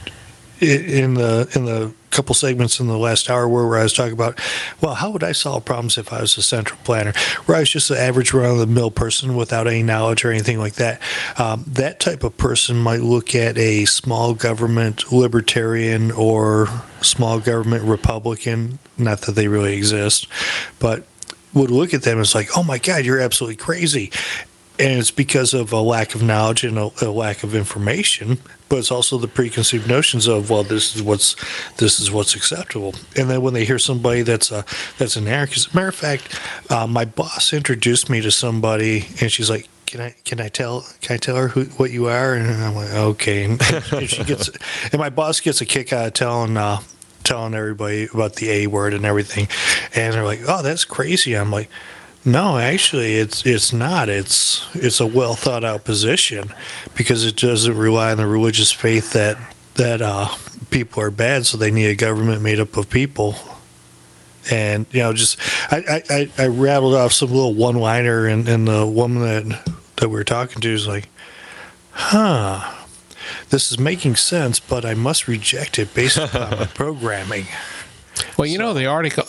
in the couple segments in the last hour where I was talking about, well, how would I solve problems if I was a central planner, where I was just an average run-of-the-mill person without any knowledge or anything like that. That type of person might look at a small government libertarian or small government Republican, not that they really exist, but would look at them as like, oh my God, you're absolutely crazy. And it's because of a lack of knowledge and a lack of information, but it's also the preconceived notions of, well, this is what's acceptable. And then when they hear somebody that's an anarchist, as a matter of fact, my boss introduced me to somebody, and she's like, Can I tell her what you are? And I'm like, okay. And she gets, and my boss gets a kick out of telling everybody about the A word and everything, and they're like, "Oh, that's crazy." I'm like, "No, actually, it's not. It's a well thought out position because it doesn't rely on the religious faith that people are bad, so they need a government made up of people." And just I rattled off some little one liner, and the woman that we were talking to is like, "Huh. This is making sense, but I must reject it based upon my programming." Well, the article,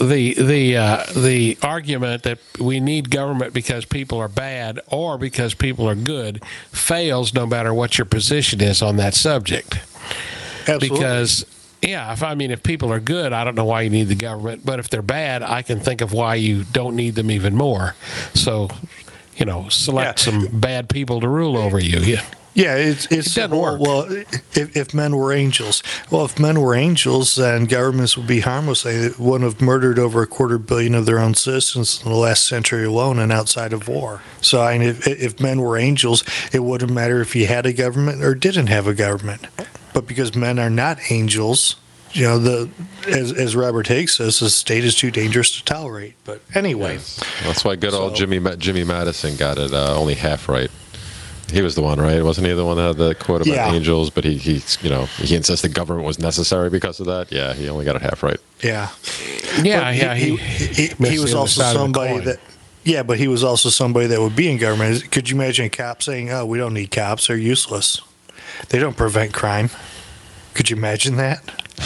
the argument that we need government because people are bad or because people are good fails no matter what your position is on that subject. Absolutely. Because if people are good, I don't know why you need the government, but if they're bad, I can think of why you don't need them even more. So, select some bad people to rule over you. Yeah. Yeah, it doesn't work. Well, if men were angels, then governments would be harmless. They wouldn't have murdered over 250 million of their own citizens in the last century alone and outside of war. So, if men were angels, it wouldn't matter if you had a government or didn't have a government. But because men are not angels, as Robert Higgs says, the state is too dangerous to tolerate. But anyway, that's why old Jimmy Madison got it only half right. He was the one, right? Wasn't he the one that had the quote about angels? But he insists the government was necessary because of that. Yeah, he only got it half right. Yeah. He was also somebody that. Yeah, but he was also somebody that would be in government. Could you imagine a cop saying, "Oh, we don't need cops; they're useless. They don't prevent crime." Could you imagine that?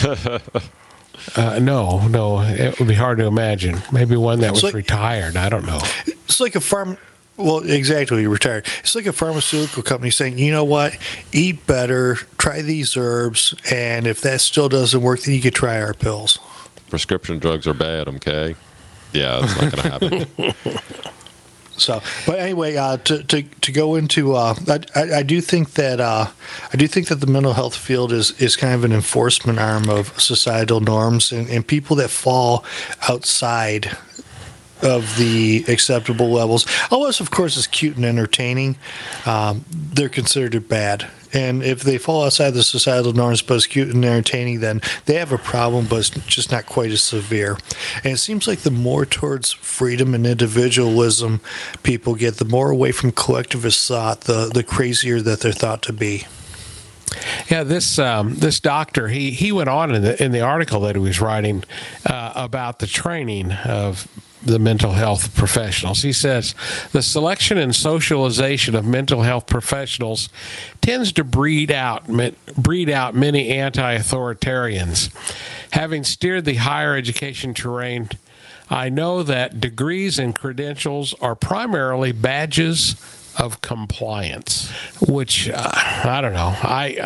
No, it would be hard to imagine. Maybe one that was retired. I don't know. It's like a farm. Well, exactly, retired. It's like a pharmaceutical company saying, you know what, eat better, try these herbs, and if that still doesn't work, then you could try our pills. Prescription drugs are bad, okay? Yeah, that's not going to happen. So, but anyway, to go into, I do think that the mental health field is kind of an enforcement arm of societal norms, and people that fall outside of the acceptable levels, unless of course it's cute and entertaining, they're considered bad. And if they fall outside the societal norms but it's cute and entertaining, then they have a problem, but it's just not quite as severe. And it seems like the more towards freedom and individualism people get, the more away from collectivist thought, the crazier that they're thought to be. Yeah, this doctor, he went on in the article that he was writing about the training of the mental health professionals. He says, the selection and socialization of mental health professionals tends to breed out many anti-authoritarians. Having steered the higher education terrain, I know that degrees and credentials are primarily badges of compliance, which I don't know.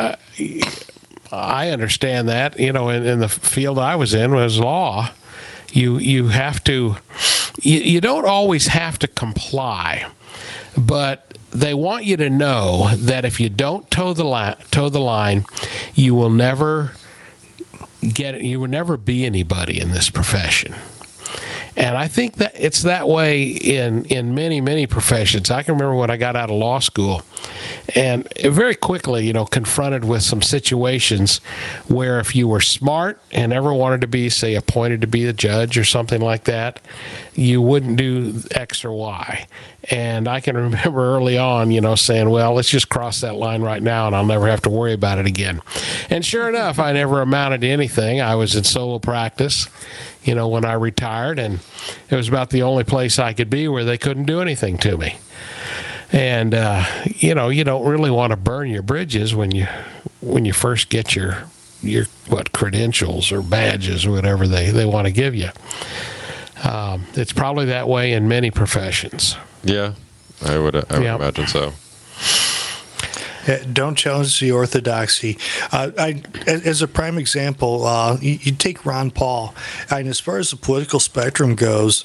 I understand that. In the field I was in was law. You have to. You don't always have to comply, but they want you to know that if you don't toe the line, you will never get it. You will never be anybody in this profession. And I think that it's that way in many, many professions. I can remember when I got out of law school and very quickly, confronted with some situations where if you were smart and ever wanted to be, say, appointed to be the judge or something like that, you wouldn't do X or Y. And I can remember early on, saying, well, let's just cross that line right now and I'll never have to worry about it again. And sure enough, I never amounted to anything. I was in solo practice, when I retired, and it was about the only place I could be where they couldn't do anything to me. And, you don't really want to burn your bridges when you first get your credentials or badges or whatever they want to give you. It's probably that way in many professions. Yeah, I would imagine so. Don't challenge the orthodoxy. As a prime example, you take Ron Paul, and as far as the political spectrum goes,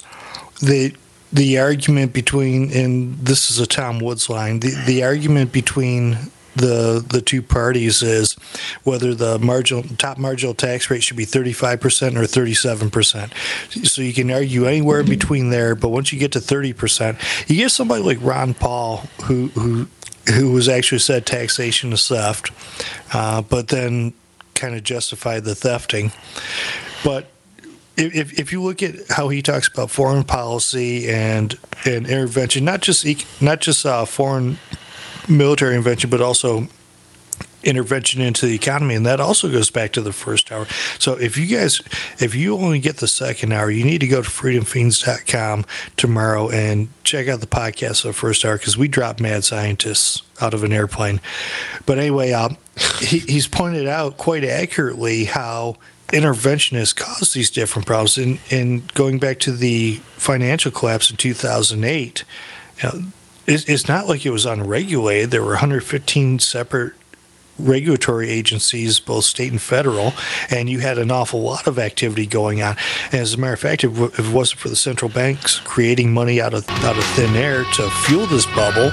the argument between, and this is a Tom Woods line, the argument between the two parties is whether the top marginal tax rate should be 35% or 37%. So you can argue anywhere between there, but once you get to 30%, you get somebody like Ron Paul who was actually said taxation is theft, but then kind of justified the thefting. But if you look at how he talks about foreign policy and intervention, not just foreign military intervention, but also intervention into the economy, and that also goes back to the first hour. So if you only get the second hour, you need to go to freedomfiends.com tomorrow and check out the podcast of the first hour, because we drop mad scientists out of an airplane. But anyway, he's pointed out quite accurately how intervention has caused these different problems. And going back to the financial collapse in 2008, it's not like it was unregulated. There were 115 separate regulatory agencies, both state and federal, and you had an awful lot of activity going on. And as a matter of fact, if it wasn't for the central banks creating money out of thin air to fuel this bubble,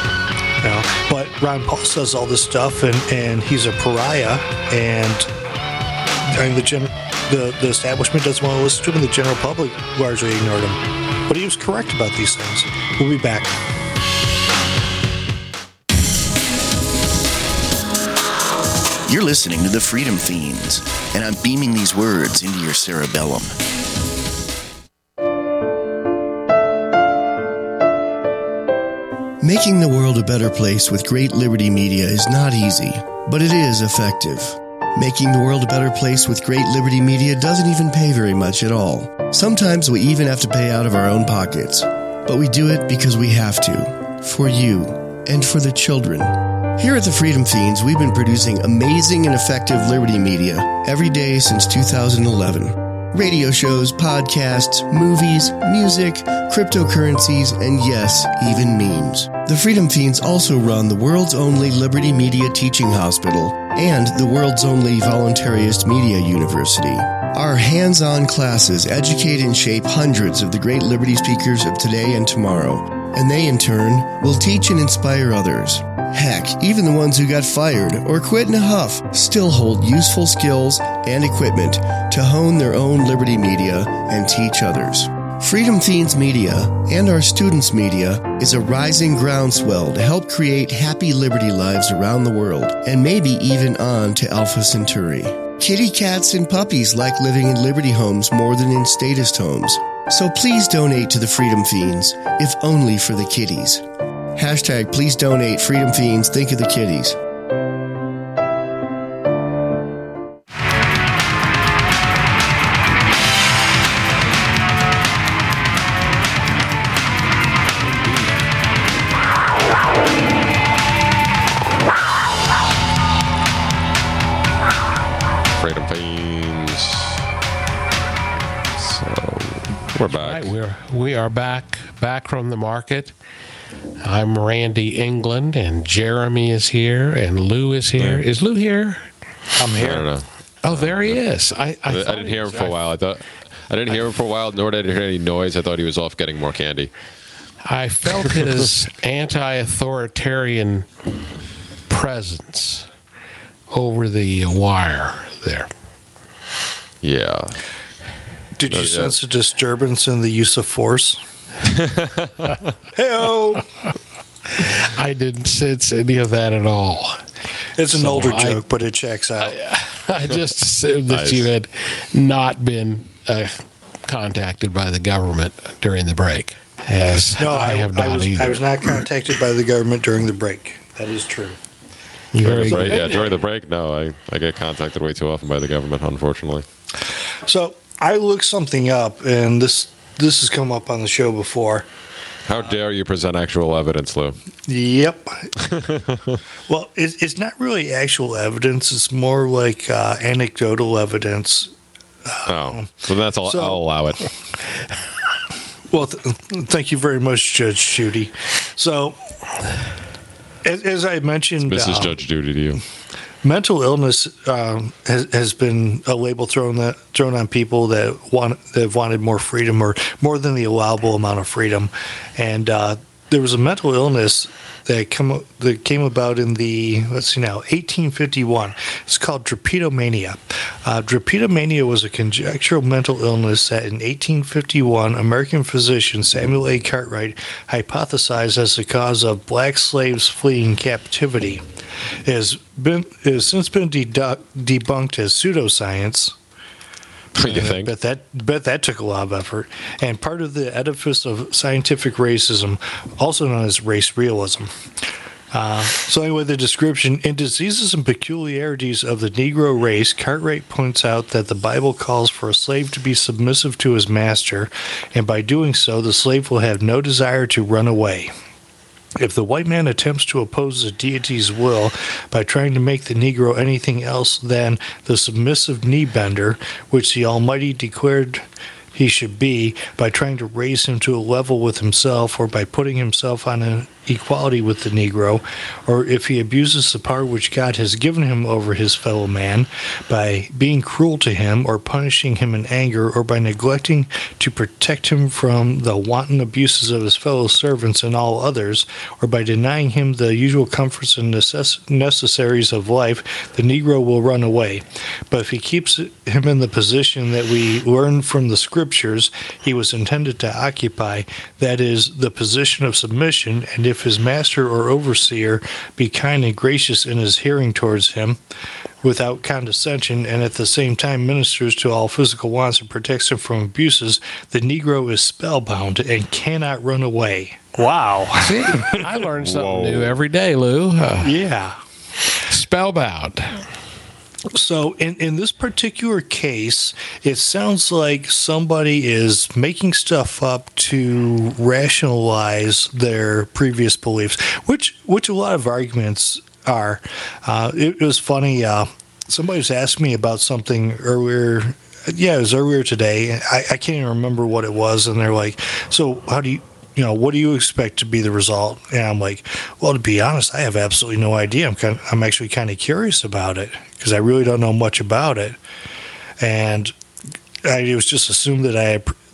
but Ron Paul says all this stuff, and he's a pariah, and the establishment doesn't want to listen to him, and the general public largely ignored him. But he was correct about these things. We'll be back. You're listening to the Freedom Fiends, and I'm beaming these words into your cerebellum. Making the world a better place with Great Liberty Media is not easy, but it is effective. Making the world a better place with Great Liberty Media doesn't even pay very much at all. Sometimes we even have to pay out of our own pockets, but we do it because we have to, for you, and for the children. Here at the Freedom Fiends, we've been producing amazing and effective Liberty Media every day since 2011. Radio shows, podcasts, movies, music, cryptocurrencies, and yes, even memes. The Freedom Fiends also run the world's only Liberty Media Teaching Hospital and the world's only voluntarist media university. Our hands-on classes educate and shape hundreds of the great Liberty speakers of today and tomorrow, and they, in turn, will teach and inspire others. Heck, even the ones who got fired or quit in a huff still hold useful skills and equipment to hone their own Liberty Media and teach others. Freedom Fiends Media and our students' media is a rising groundswell to help create happy Liberty lives around the world, and maybe even on to Alpha Centauri. Kitty cats and puppies like living in Liberty homes more than in statist homes. So please donate to the Freedom Fiends, if only for the kitties. Hashtag please donate Freedom Fiends, think of the kitties. Freedom Fiends. So we're back. We are back from the market. I'm Randy England, and Jeremy is here, and Lou is here. Yeah. Is Lou here? I'm here. I don't know. Oh, there he is. I didn't hear him for a while. I didn't hear him for a while, nor did I hear any noise. I thought he was off getting more candy. I felt his anti-authoritarian presence over the wire there. Yeah. Did you sense a disturbance in the use of force? Hey-o! I didn't sense any of that at all. It's an older joke, but it checks out. I just assumed that you had not been contacted by the government during the break. No, I have not either. I was not contacted by the government during the break. That is true. During the break, no, I get contacted way too often by the government, unfortunately. So I looked something up, and this has come up on the show before. How dare you present actual evidence, Lou? Yep. Well, it's not really actual evidence. It's more like anecdotal evidence. So that's all. I'll allow it. Well, thank you very much, Judge Judy. So, as I mentioned, Mrs. Judge Judy to you. Mental illness has been a label thrown on people that wanted more freedom, or more than the allowable amount of freedom. And there was a mental illness that came about in the 1851. It's called drapetomania. Drapetomania was a conjectural mental illness that in 1851 American physician Samuel A. Cartwright hypothesized as the cause of black slaves fleeing captivity. It has since been debunked as pseudoscience. You think? Bet that took a lot of effort. And part of the edifice of scientific racism, also known as race realism. So anyway, the description: in Diseases and Peculiarities of the Negro Race, Cartwright points out that the Bible calls for a slave to be submissive to his master, and by doing so, the slave will have no desire to run away. If the white man attempts to oppose the deity's will by trying to make the Negro anything else than the submissive knee-bender, which the Almighty declared he should be, by trying to raise him to a level with himself, or by putting himself on an equality with the Negro, or if he abuses the power which God has given him over his fellow man by being cruel to him, or punishing him in anger, or by neglecting to protect him from the wanton abuses of his fellow servants and all others, or by denying him the usual comforts and necessaries of life, the Negro will run away. But if he keeps him in the position that we learn from the Scriptures he was intended to occupy, that is, the position of submission, and if his master or overseer be kind and gracious in his hearing towards him, without condescension, and at the same time ministers to all physical wants and protects him from abuses, the Negro is spellbound and cannot run away. Wow. See, I learn something new every day, Lou. Yeah. Spellbound. So in this particular case, it sounds like somebody is making stuff up to rationalize their previous beliefs, which a lot of arguments are. It was funny. Somebody was asking me about something earlier. Yeah, it was earlier today. I can't even remember what it was. And they're like, so how do you, what do you expect to be the result? And I'm like, well, to be honest, I have absolutely no idea. I'm actually kind of curious about it because I really don't know much about it. And it was just assumed that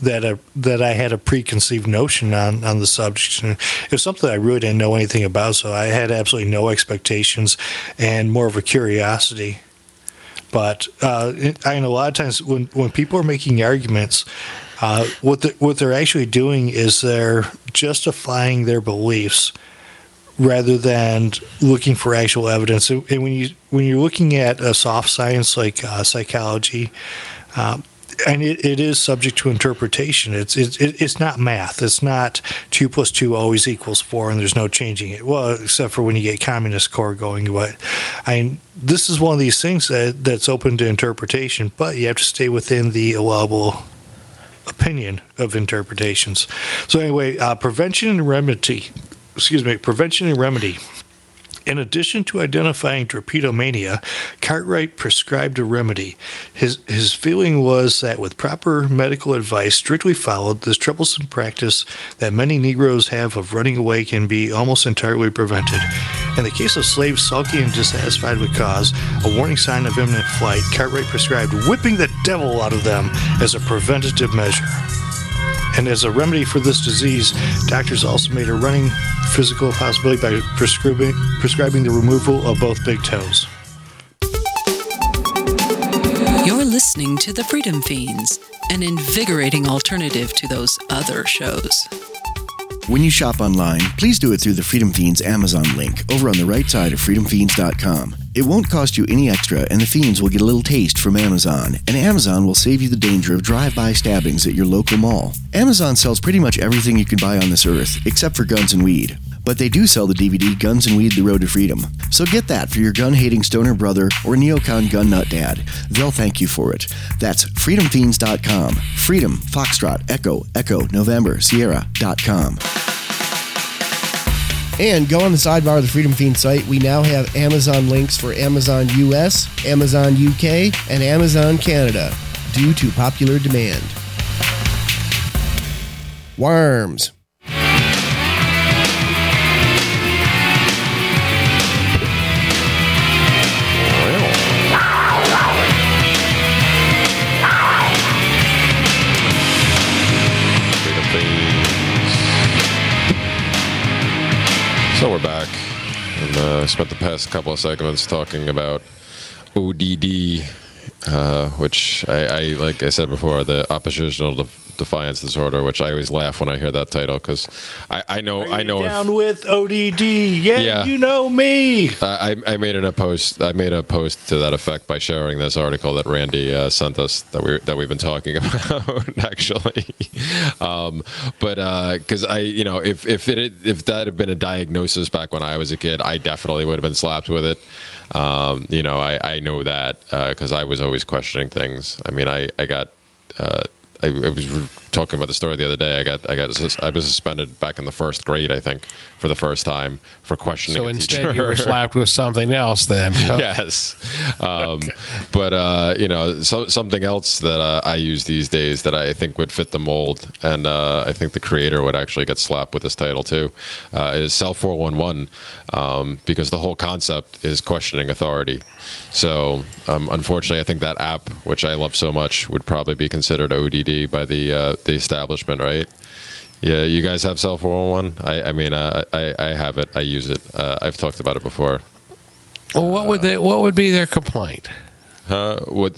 I had a preconceived notion on the subject. And it was something I really didn't know anything about, so I had absolutely no expectations and more of a curiosity. But I know a lot of times when people are making arguments, what they're actually doing is they're justifying their beliefs rather than looking for actual evidence. And when you're looking at a soft science like psychology, and it is subject to interpretation. It's not math. It's not 2 + 2 always equals 4, and there's no changing it. Well, except for when you get communist core going. But this is one of these things that's open to interpretation, but you have to stay within the allowable opinion of interpretations. So anyway, prevention and remedy. In addition to identifying drapetomania, Cartwright prescribed a remedy. His feeling was that with proper medical advice strictly followed, this troublesome practice that many Negroes have of running away can be almost entirely prevented. In the case of slaves sulky and dissatisfied with cause, a warning sign of imminent flight, Cartwright prescribed whipping the devil out of them as a preventative measure. And as a remedy for this disease, doctors also made a running physical possibility by prescribing the removal of both big toes. You're listening to The Freedom Fiends, an invigorating alternative to those other shows. When you shop online, please do it through the Freedom Fiends Amazon link over on the right side of freedomfiends.com. It won't cost you any extra, and the Fiends will get a little taste from Amazon, and Amazon will save you the danger of drive-by stabbings at your local mall. Amazon sells pretty much everything you can buy on this earth, except for guns and weed. But they do sell the DVD Guns and Weed: The Road to Freedom. So get that for your gun-hating stoner brother or neocon gun nut dad. They'll thank you for it. That's freedomfiends.com. Freedom, Foxtrot, Echo, November, Sierra.com. And go on the sidebar of the Freedom Fiends site. We now have Amazon links for Amazon US, Amazon UK, and Amazon Canada due to popular demand. Worms. So we're back, and spent the past couple of segments talking about ODD, which I like I said before, the oppositional defiance disorder, which I always laugh when I hear that title, because I know down with ODD. Yeah, you know me. I made a post to that effect by sharing this article that Randy sent us that we've been talking about actually. But because if that had been a diagnosis back when I was a kid, I definitely would have been slapped with it. I know that because I was always questioning things. I mean, I was talking about the story the other day. I was suspended back in the first grade, I think, for the first time for questioning. So a instead, teacher. you were slapped with something else, then. Yes, okay. But something else that I use these days that I think would fit the mold, and I think the creator would actually get slapped with this title too, is Cell 411, because the whole concept is questioning authority. So unfortunately, I think that app, which I love so much, would probably be considered ODD by the establishment, right? Yeah, you guys have Cell 411? I have it. I use it. I've talked about it before. Well, what would be their complaint? What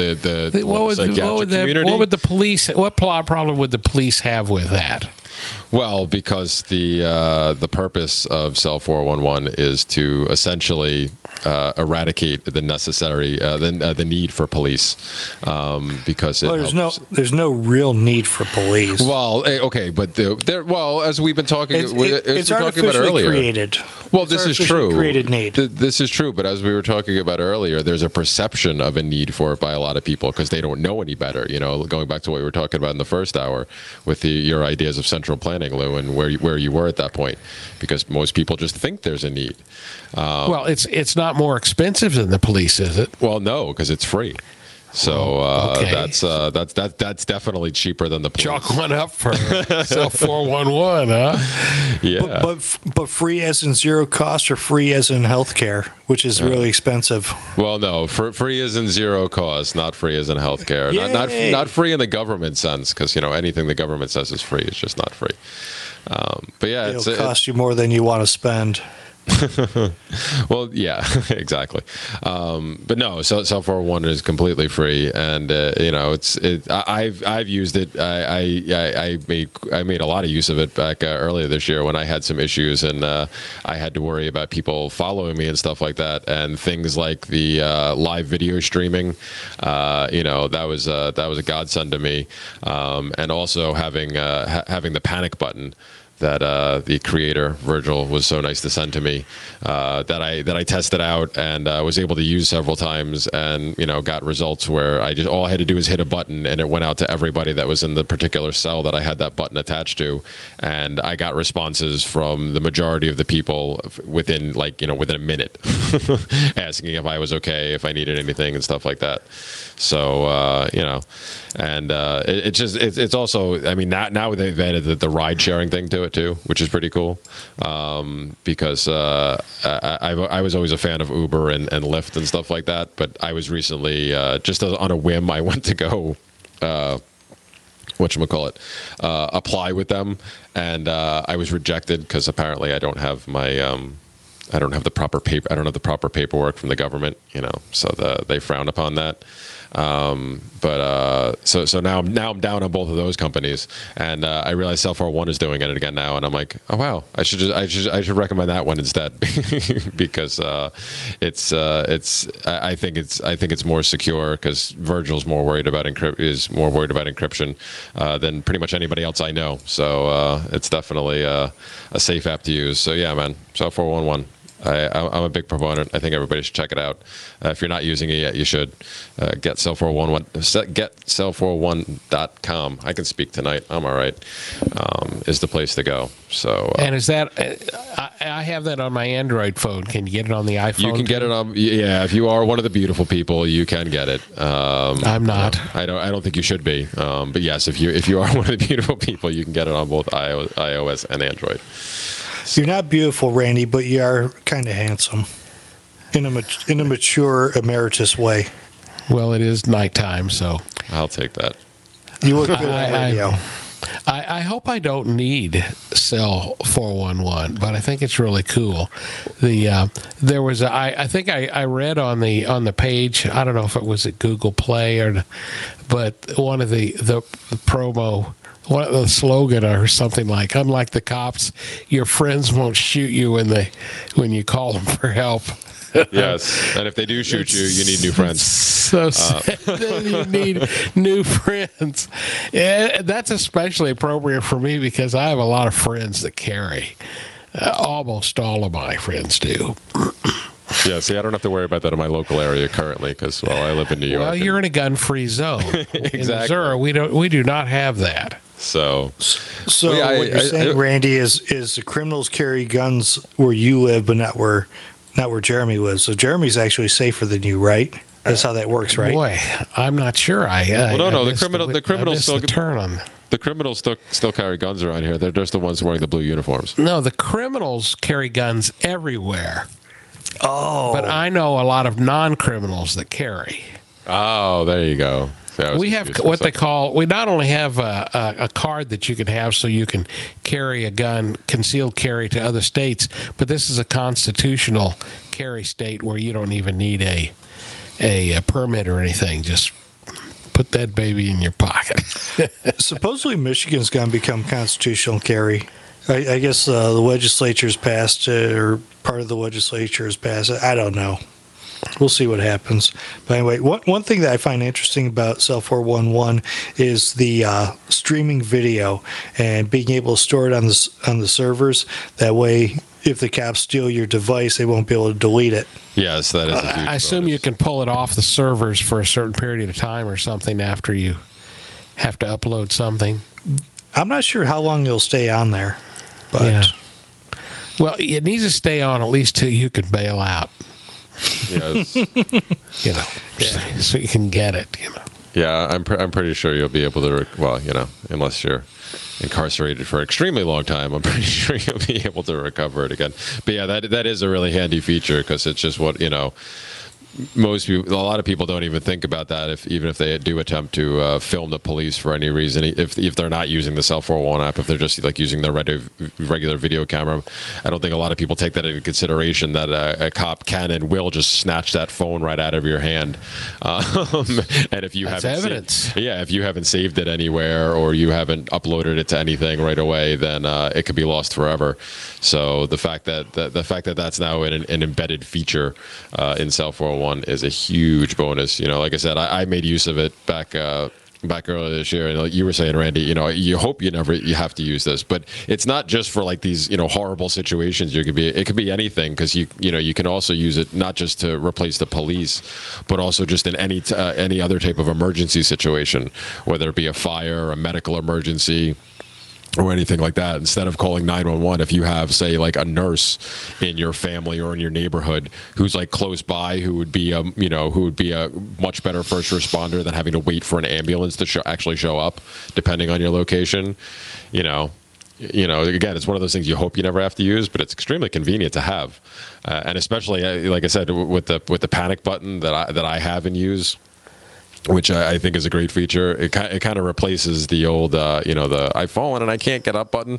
problem would the police have with that? Well, because the purpose of Cell 411 is to essentially eradicate the necessary the need for police, because there's no real need for police. Well, okay, but as we've been talking, it's artificially created. Well, this is true. Created need. This is true, but as we were talking about earlier, there's a perception of a need for it by a lot of people because they don't know any better. You know, going back to what we were talking about in the first hour with your ideas of central planning, Lou, and where you were at that point, because most people just think there's a need. Well, it's not more expensive than the police, is it? Well, no, because it's free. So okay. that's definitely cheaper than the police. Chalk one up for Cell 411, huh? Yeah, but free as in zero cost, or free as in healthcare, which is really expensive. Well, no, free as in zero cost, not free as in healthcare. Not free in the government sense, because anything the government says is free is just not free. But yeah, it'll cost you more than you want to spend. Well, yeah, exactly. But no, Cell 411 is completely free, and I've used it. I made a lot of use of it back earlier this year when I had some issues, and I had to worry about people following me and stuff like that, and things like the live video streaming. That was a godsend to me, and also having the panic button that the creator Virgil was so nice to send to me, that I tested out and was able to use several times, and got results where all I had to do was hit a button and it went out to everybody that was in the particular cell that I had that button attached to, and I got responses from the majority of the people within a minute, asking if I was okay, if I needed anything and stuff like that. So and it's also, I mean, now they've added the ride sharing thing to it too, which is pretty cool, because I was always a fan of Uber and Lyft and stuff like that, but I was recently just on a whim, I went to go apply with them, and I was rejected because apparently I don't have my I don't have the proper paperwork from the government, so they frown upon that. So now I'm down on both of those companies, and I realize Cell401 is doing it again now, and I'm like, oh wow, I should recommend that one instead because I think it's more secure because Virgil's more worried about encryption than pretty much anybody else I know. So it's definitely a safe app to use. So yeah, man, Cell411. I'm a big proponent. I think everybody should check it out. If you're not using it yet, you should. Get Cell401.com. I can speak tonight. I'm all right. Is the place to go. So. And is that? I have that on my Android phone. Can you get it on the iPhone? You can get it on. Yeah, if you are one of the beautiful people, you can get it. I'm not. I don't think you should be. But yes, if you are one of the beautiful people, you can get it on both iOS and Android. You're not beautiful, Randy, but you are kind of handsome in a mature emeritus way. Well, it is nighttime, so I'll take that. You look good on radio. I hope I don't need Cell411, but I think it's really cool. There was I think I read on the page. I don't know if it was at Google Play but one of the promo. The slogan or something like, unlike the cops, your friends won't shoot you when you call them for help. Yes, and if they do shoot you, you need new friends. So then you need new friends. Yeah, that's especially appropriate for me because I have a lot of friends that carry. Almost all of my friends do. Yeah, see, I don't have to worry about that in my local area currently because, I live in New York. Well, you're in a gun-free zone. Exactly. In Missouri, we do not have that. So what you're saying, Randy, is the criminals carry guns where you live, but not where Jeremy lives. So Jeremy's actually safer than you, right? That's how that works, right? Boy, I'm not sure. The criminals still turn on. The criminals still carry guns around here. They're just the ones wearing the blue uniforms. No, the criminals carry guns everywhere. Oh, but I know a lot of non-criminals that carry. Oh, there you go. We have what they call. We not only have a card that you can have so you can carry a gun, concealed carry to other states, but this is a constitutional carry state where you don't even need a permit or anything. Just put that baby in your pocket. Supposedly, Michigan's going to become constitutional carry. I guess the legislature's passed it, or part of the legislature has passed it. I don't know. We'll see what happens. But anyway, one thing that I find interesting about Cell411 is the streaming video and being able to store it on the servers. That way, if the cops steal your device, they won't be able to delete it. Yes, that is a huge I assume bonus. you can pull it off the servers for a certain period of time or something after you have to upload something. I'm not sure how long it'll stay on there. But yeah. Well, it needs to stay on at least till you can bail out. Yes. So you can get it. Yeah, I'm pretty sure you'll be able to. Unless you're incarcerated for an extremely long time, I'm pretty sure you'll be able to recover it again. But yeah, that is a really handy feature because it's just what most people, a lot of people don't even think about that. Even if they do attempt to film the police for any reason, if they're not using the Cell401 app, if they're just like using their regular video camera, I don't think a lot of people take that into consideration that a cop can and will just snatch that phone right out of your hand. And if you if you haven't saved it anywhere or you haven't uploaded it to anything right away, then it could be lost forever. So the fact that that's now an embedded feature in Cell401 is a huge bonus. Like I said, I made use of it back earlier this year, and like you were saying, Randy, you hope you have to use this, but it's not just for like these horrible situations. It could be anything because you can also use it not just to replace the police, but also just in any other type of emergency situation, whether it be a fire, a medical emergency, or anything like that. Instead of calling 911, if you have, say, like a nurse in your family or in your neighborhood who's like close by, who would be a much better first responder than having to wait for an ambulance to actually show up, depending on your location. Again, it's one of those things you hope you never have to use, but it's extremely convenient to have, and especially like I said, with the panic button that I have and use. which I think is a great feature. It kind of replaces the old, the I've fallen and I can't get up button.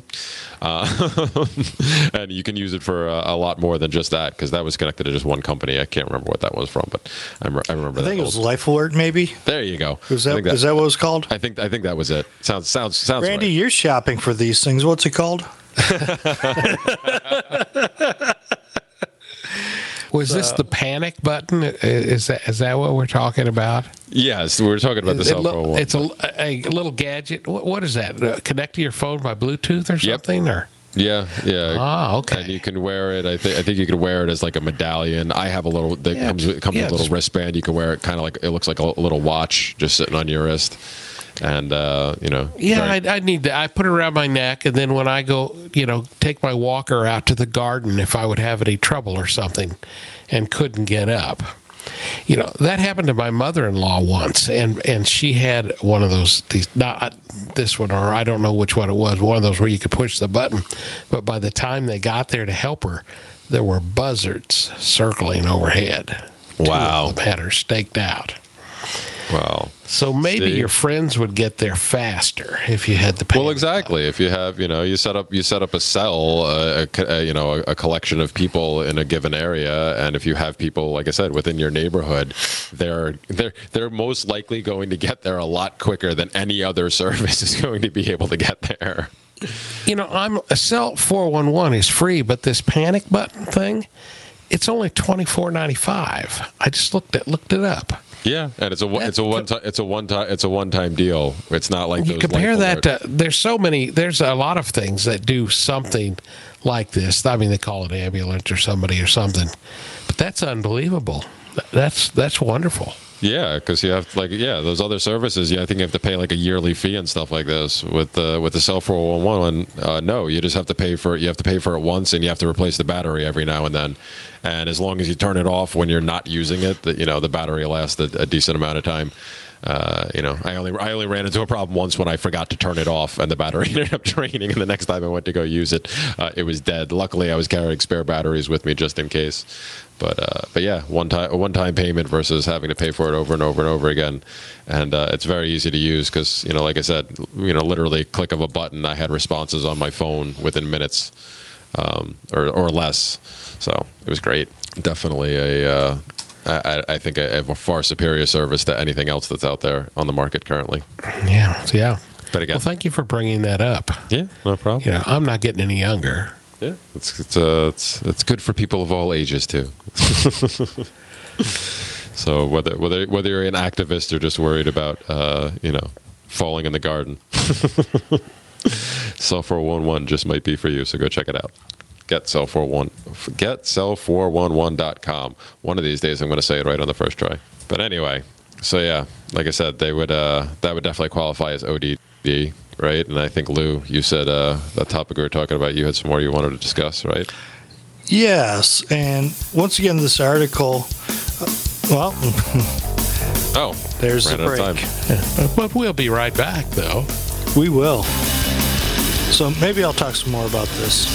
And you can use it for a lot more than just that, because that was connected to just one company. I can't remember what that was from, but I remember that. I think it was Life Alert, maybe. There you go. Is that what it was called? I think that was it. Sounds Randy, right. You're shopping for these things. What's it called? Was this the panic button? Is that what we're talking about? Yes, we were talking about the cell phone. It's a little gadget. What is that? Connect to your phone by Bluetooth or something? Or yeah. Ah, okay. And you can wear it. I think you can wear it as like a medallion. I have a little that comes with a little wristband. You can wear it kind of like it looks like a little watch just sitting on your wrist. And I need that. I put it around my neck, and then when I go, take my walker out to the garden, if I would have any trouble or something, and couldn't get up, that happened to my mother-in-law once, and she had one of those. Not this one, or I don't know which one it was. One of those where you could push the button, but by the time they got there to help her, there were buzzards circling overhead. Wow! 2 of them had her staked out. Wow. So maybe your friends would get there faster if you had the panic. Well, exactly. If you have, you set up a cell, a collection of people in a given area, and if you have people, like I said, within your neighborhood, they're most likely going to get there a lot quicker than any other service is going to be able to get there. A cell 411 is free, but this panic button thing, it's only $24.95. I just looked it up. Yeah, and it's a one-time deal. It's not like you compare that to. There's a lot of things that do something like this. I mean, they call it ambulance or somebody or something, but that's unbelievable. That's wonderful. Yeah, because you have those other services. I think you have to pay like a yearly fee and stuff like this. With the Cell 411, no, you just have to pay for it. You have to pay for it once, and you have to replace the battery every now and then. And as long as you turn it off when you're not using it, the battery lasts a decent amount of time. I only ran into a problem once when I forgot to turn it off, and the battery ended up draining. And the next time I went to go use it, it was dead. Luckily, I was carrying spare batteries with me just in case. But yeah, a one-time payment versus having to pay for it over and over and over again, and it's very easy to use because like I said, literally click of a button, I had responses on my phone within minutes, or less. So it was great. Definitely I think a far superior service to anything else that's out there on the market currently. Yeah. But again, well, thank you for bringing that up. Yeah, no problem. I'm not getting any younger. Yeah, it's good for people of all ages too. So whether you're an activist or just worried about falling in the garden, Cell 411 just might be for you. So go check it out. Getcell411.com. One of these days I'm going to say it right on the first try. But anyway, so yeah, like I said, that would definitely qualify as ODD. Right, and I think Lou, you said that topic we were talking about. You had some more you wanted to discuss, right? Yes, and once again, this article. There's the break. But we'll be right back, though. We will. So maybe I'll talk some more about this.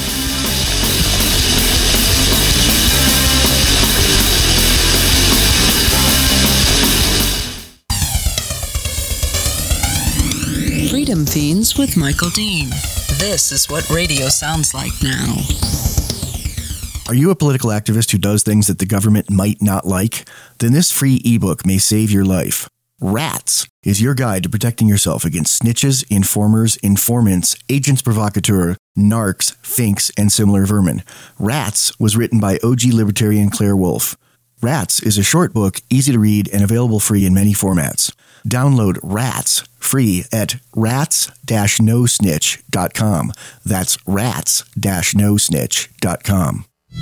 Freedom Fiends with Michael Dean. This is what radio sounds like now. Are you a political activist who does things that the government might not like? Then this free ebook may save your life. Rats is your guide to protecting yourself against snitches, informers, informants, agents provocateur, narcs, finks, and similar vermin. Rats was written by OG libertarian Claire Wolfe. Rats is a short book, easy to read, and available free in many formats. Download Rats free at rats-nosnitch.com. That's rats-nosnitch.com.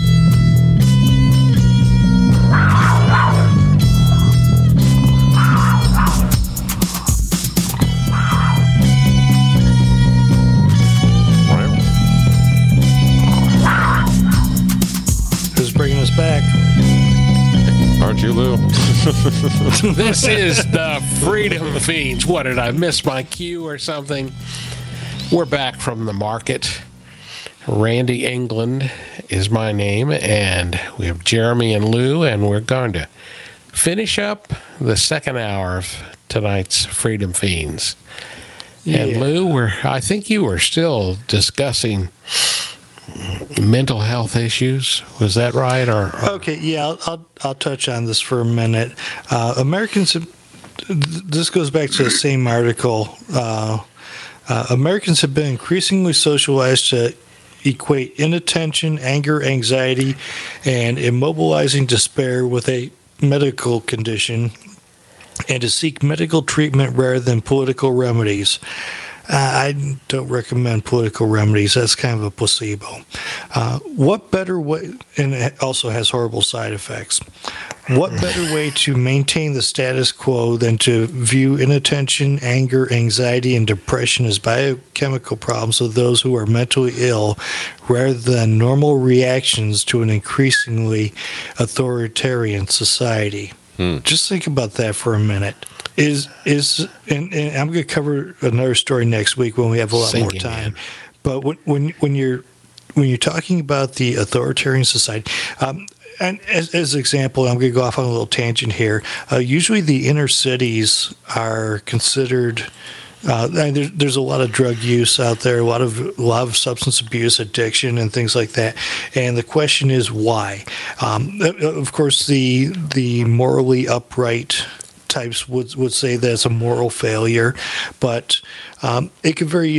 Who's bringing us back? Aren't you, Lou? This is the Freedom Fiends. What, did I miss my cue or something? We're back from the market. Randy England is my name, and we have Jeremy and Lou, and we're going to finish up the second hour of tonight's Freedom Fiends. And Lou, I think you were still discussing mental health issues. Was that right? Or okay, yeah, I'll touch on this for a minute. Americans have, this goes back to the same article. Americans have been increasingly socialized to equate inattention, anger, anxiety, and immobilizing despair with a medical condition, and to seek medical treatment rather than political remedies. I don't recommend political remedies. That's kind of a placebo. What better way, and it also has horrible side effects. What better way to maintain the status quo than to view inattention, anger, anxiety, and depression as biochemical problems of those who are mentally ill rather than normal reactions to an increasingly authoritarian society? Just think about that for a minute. And I'm going to cover another story next week when we have a lot more time. But when you're talking about the authoritarian society, and as an example, I'm going to go off on a little tangent here. Usually, the inner cities are considered. There's a lot of drug use out there, a lot of substance abuse, addiction, and things like that. And the question is why? Of course, the morally upright types would say that it's a moral failure, but it could very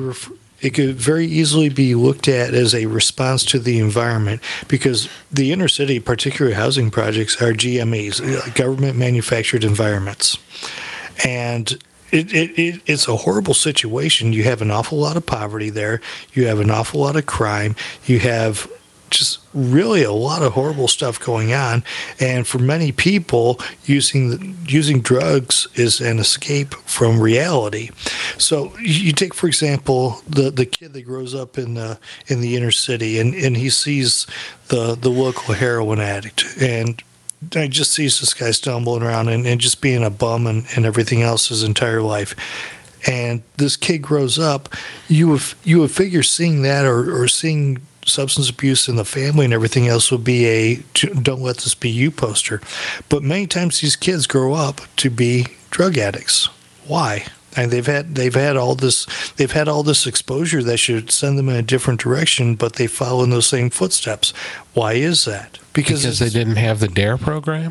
easily be looked at as a response to the environment, because the inner city, particularly housing projects, are GMEs, government manufactured environments, and it's a horrible situation. You have an awful lot of poverty there. You have an awful lot of crime. You have just really a lot of horrible stuff going on. And for many people, using drugs is an escape from reality. So you take, for example, the kid that grows up in the inner city, and he sees the local heroin addict, and I just sees this guy stumbling around and just being a bum and everything else his entire life. And this kid grows up, you would figure seeing that or seeing substance abuse in the family and everything else would be a "don't let this be you" poster. But many times these kids grow up to be drug addicts. Why? And they've had all this exposure that should send them in a different direction, but they follow in those same footsteps. Why is that? Because they didn't have the DARE program?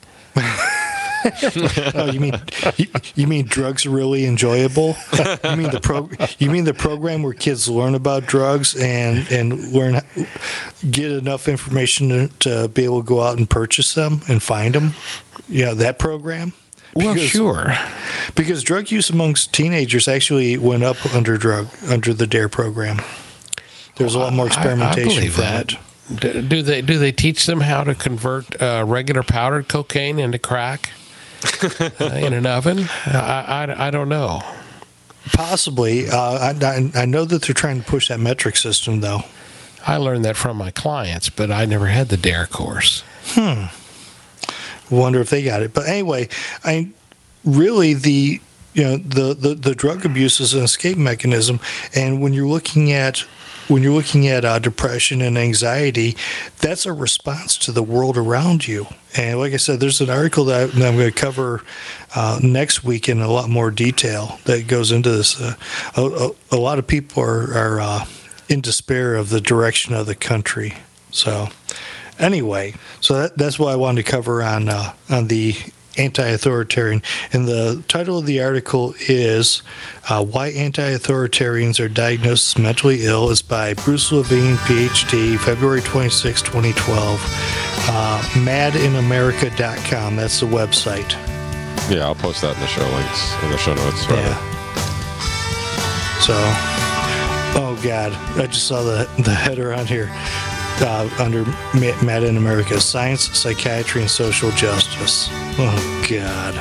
Oh, you mean drugs are really enjoyable? You mean the program where kids learn about drugs and get enough information to be able to go out and purchase them and find them? Yeah, that program. Well, sure. Because drug use amongst teenagers actually went up under the DARE program. There's a lot more experimentation for that. Do they teach them how to convert regular powdered cocaine into crack in an oven? I don't know. Possibly. I know that they're trying to push that metric system, though. I learned that from my clients, but I never had the DARE course. Wonder if they got it. But anyway, really the drug abuse is an escape mechanism, and when you're looking at depression and anxiety, that's a response to the world around you. And like I said, there's an article that I'm going to cover next week in a lot more detail that goes into this. A lot of people are in despair of the direction of the country. So anyway, that's what I wanted to cover on the anti-authoritarian. And the title of the article is Why Anti-Authoritarians Are Diagnosed as Mentally Ill. Is by Bruce Levine, PhD, February 26, 2012. madinamerica.com. That's the website. Yeah, I'll post that in the show links, in the show notes. Right? Yeah. So, oh God, I just saw the header on here. Under Mad in America, Science, Psychiatry, and Social Justice. Oh, God.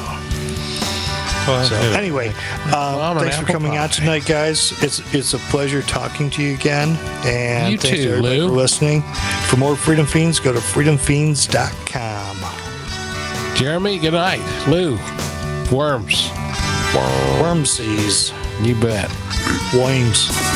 So, anyway, thanks for coming out tonight, guys. It's a pleasure talking to you again. And you thanks too, to everybody Lou. for listening. For more Freedom Fiends, go to freedomfiends.com. Jeremy, good night. Lou, worms. Wormsies. You bet. Worms.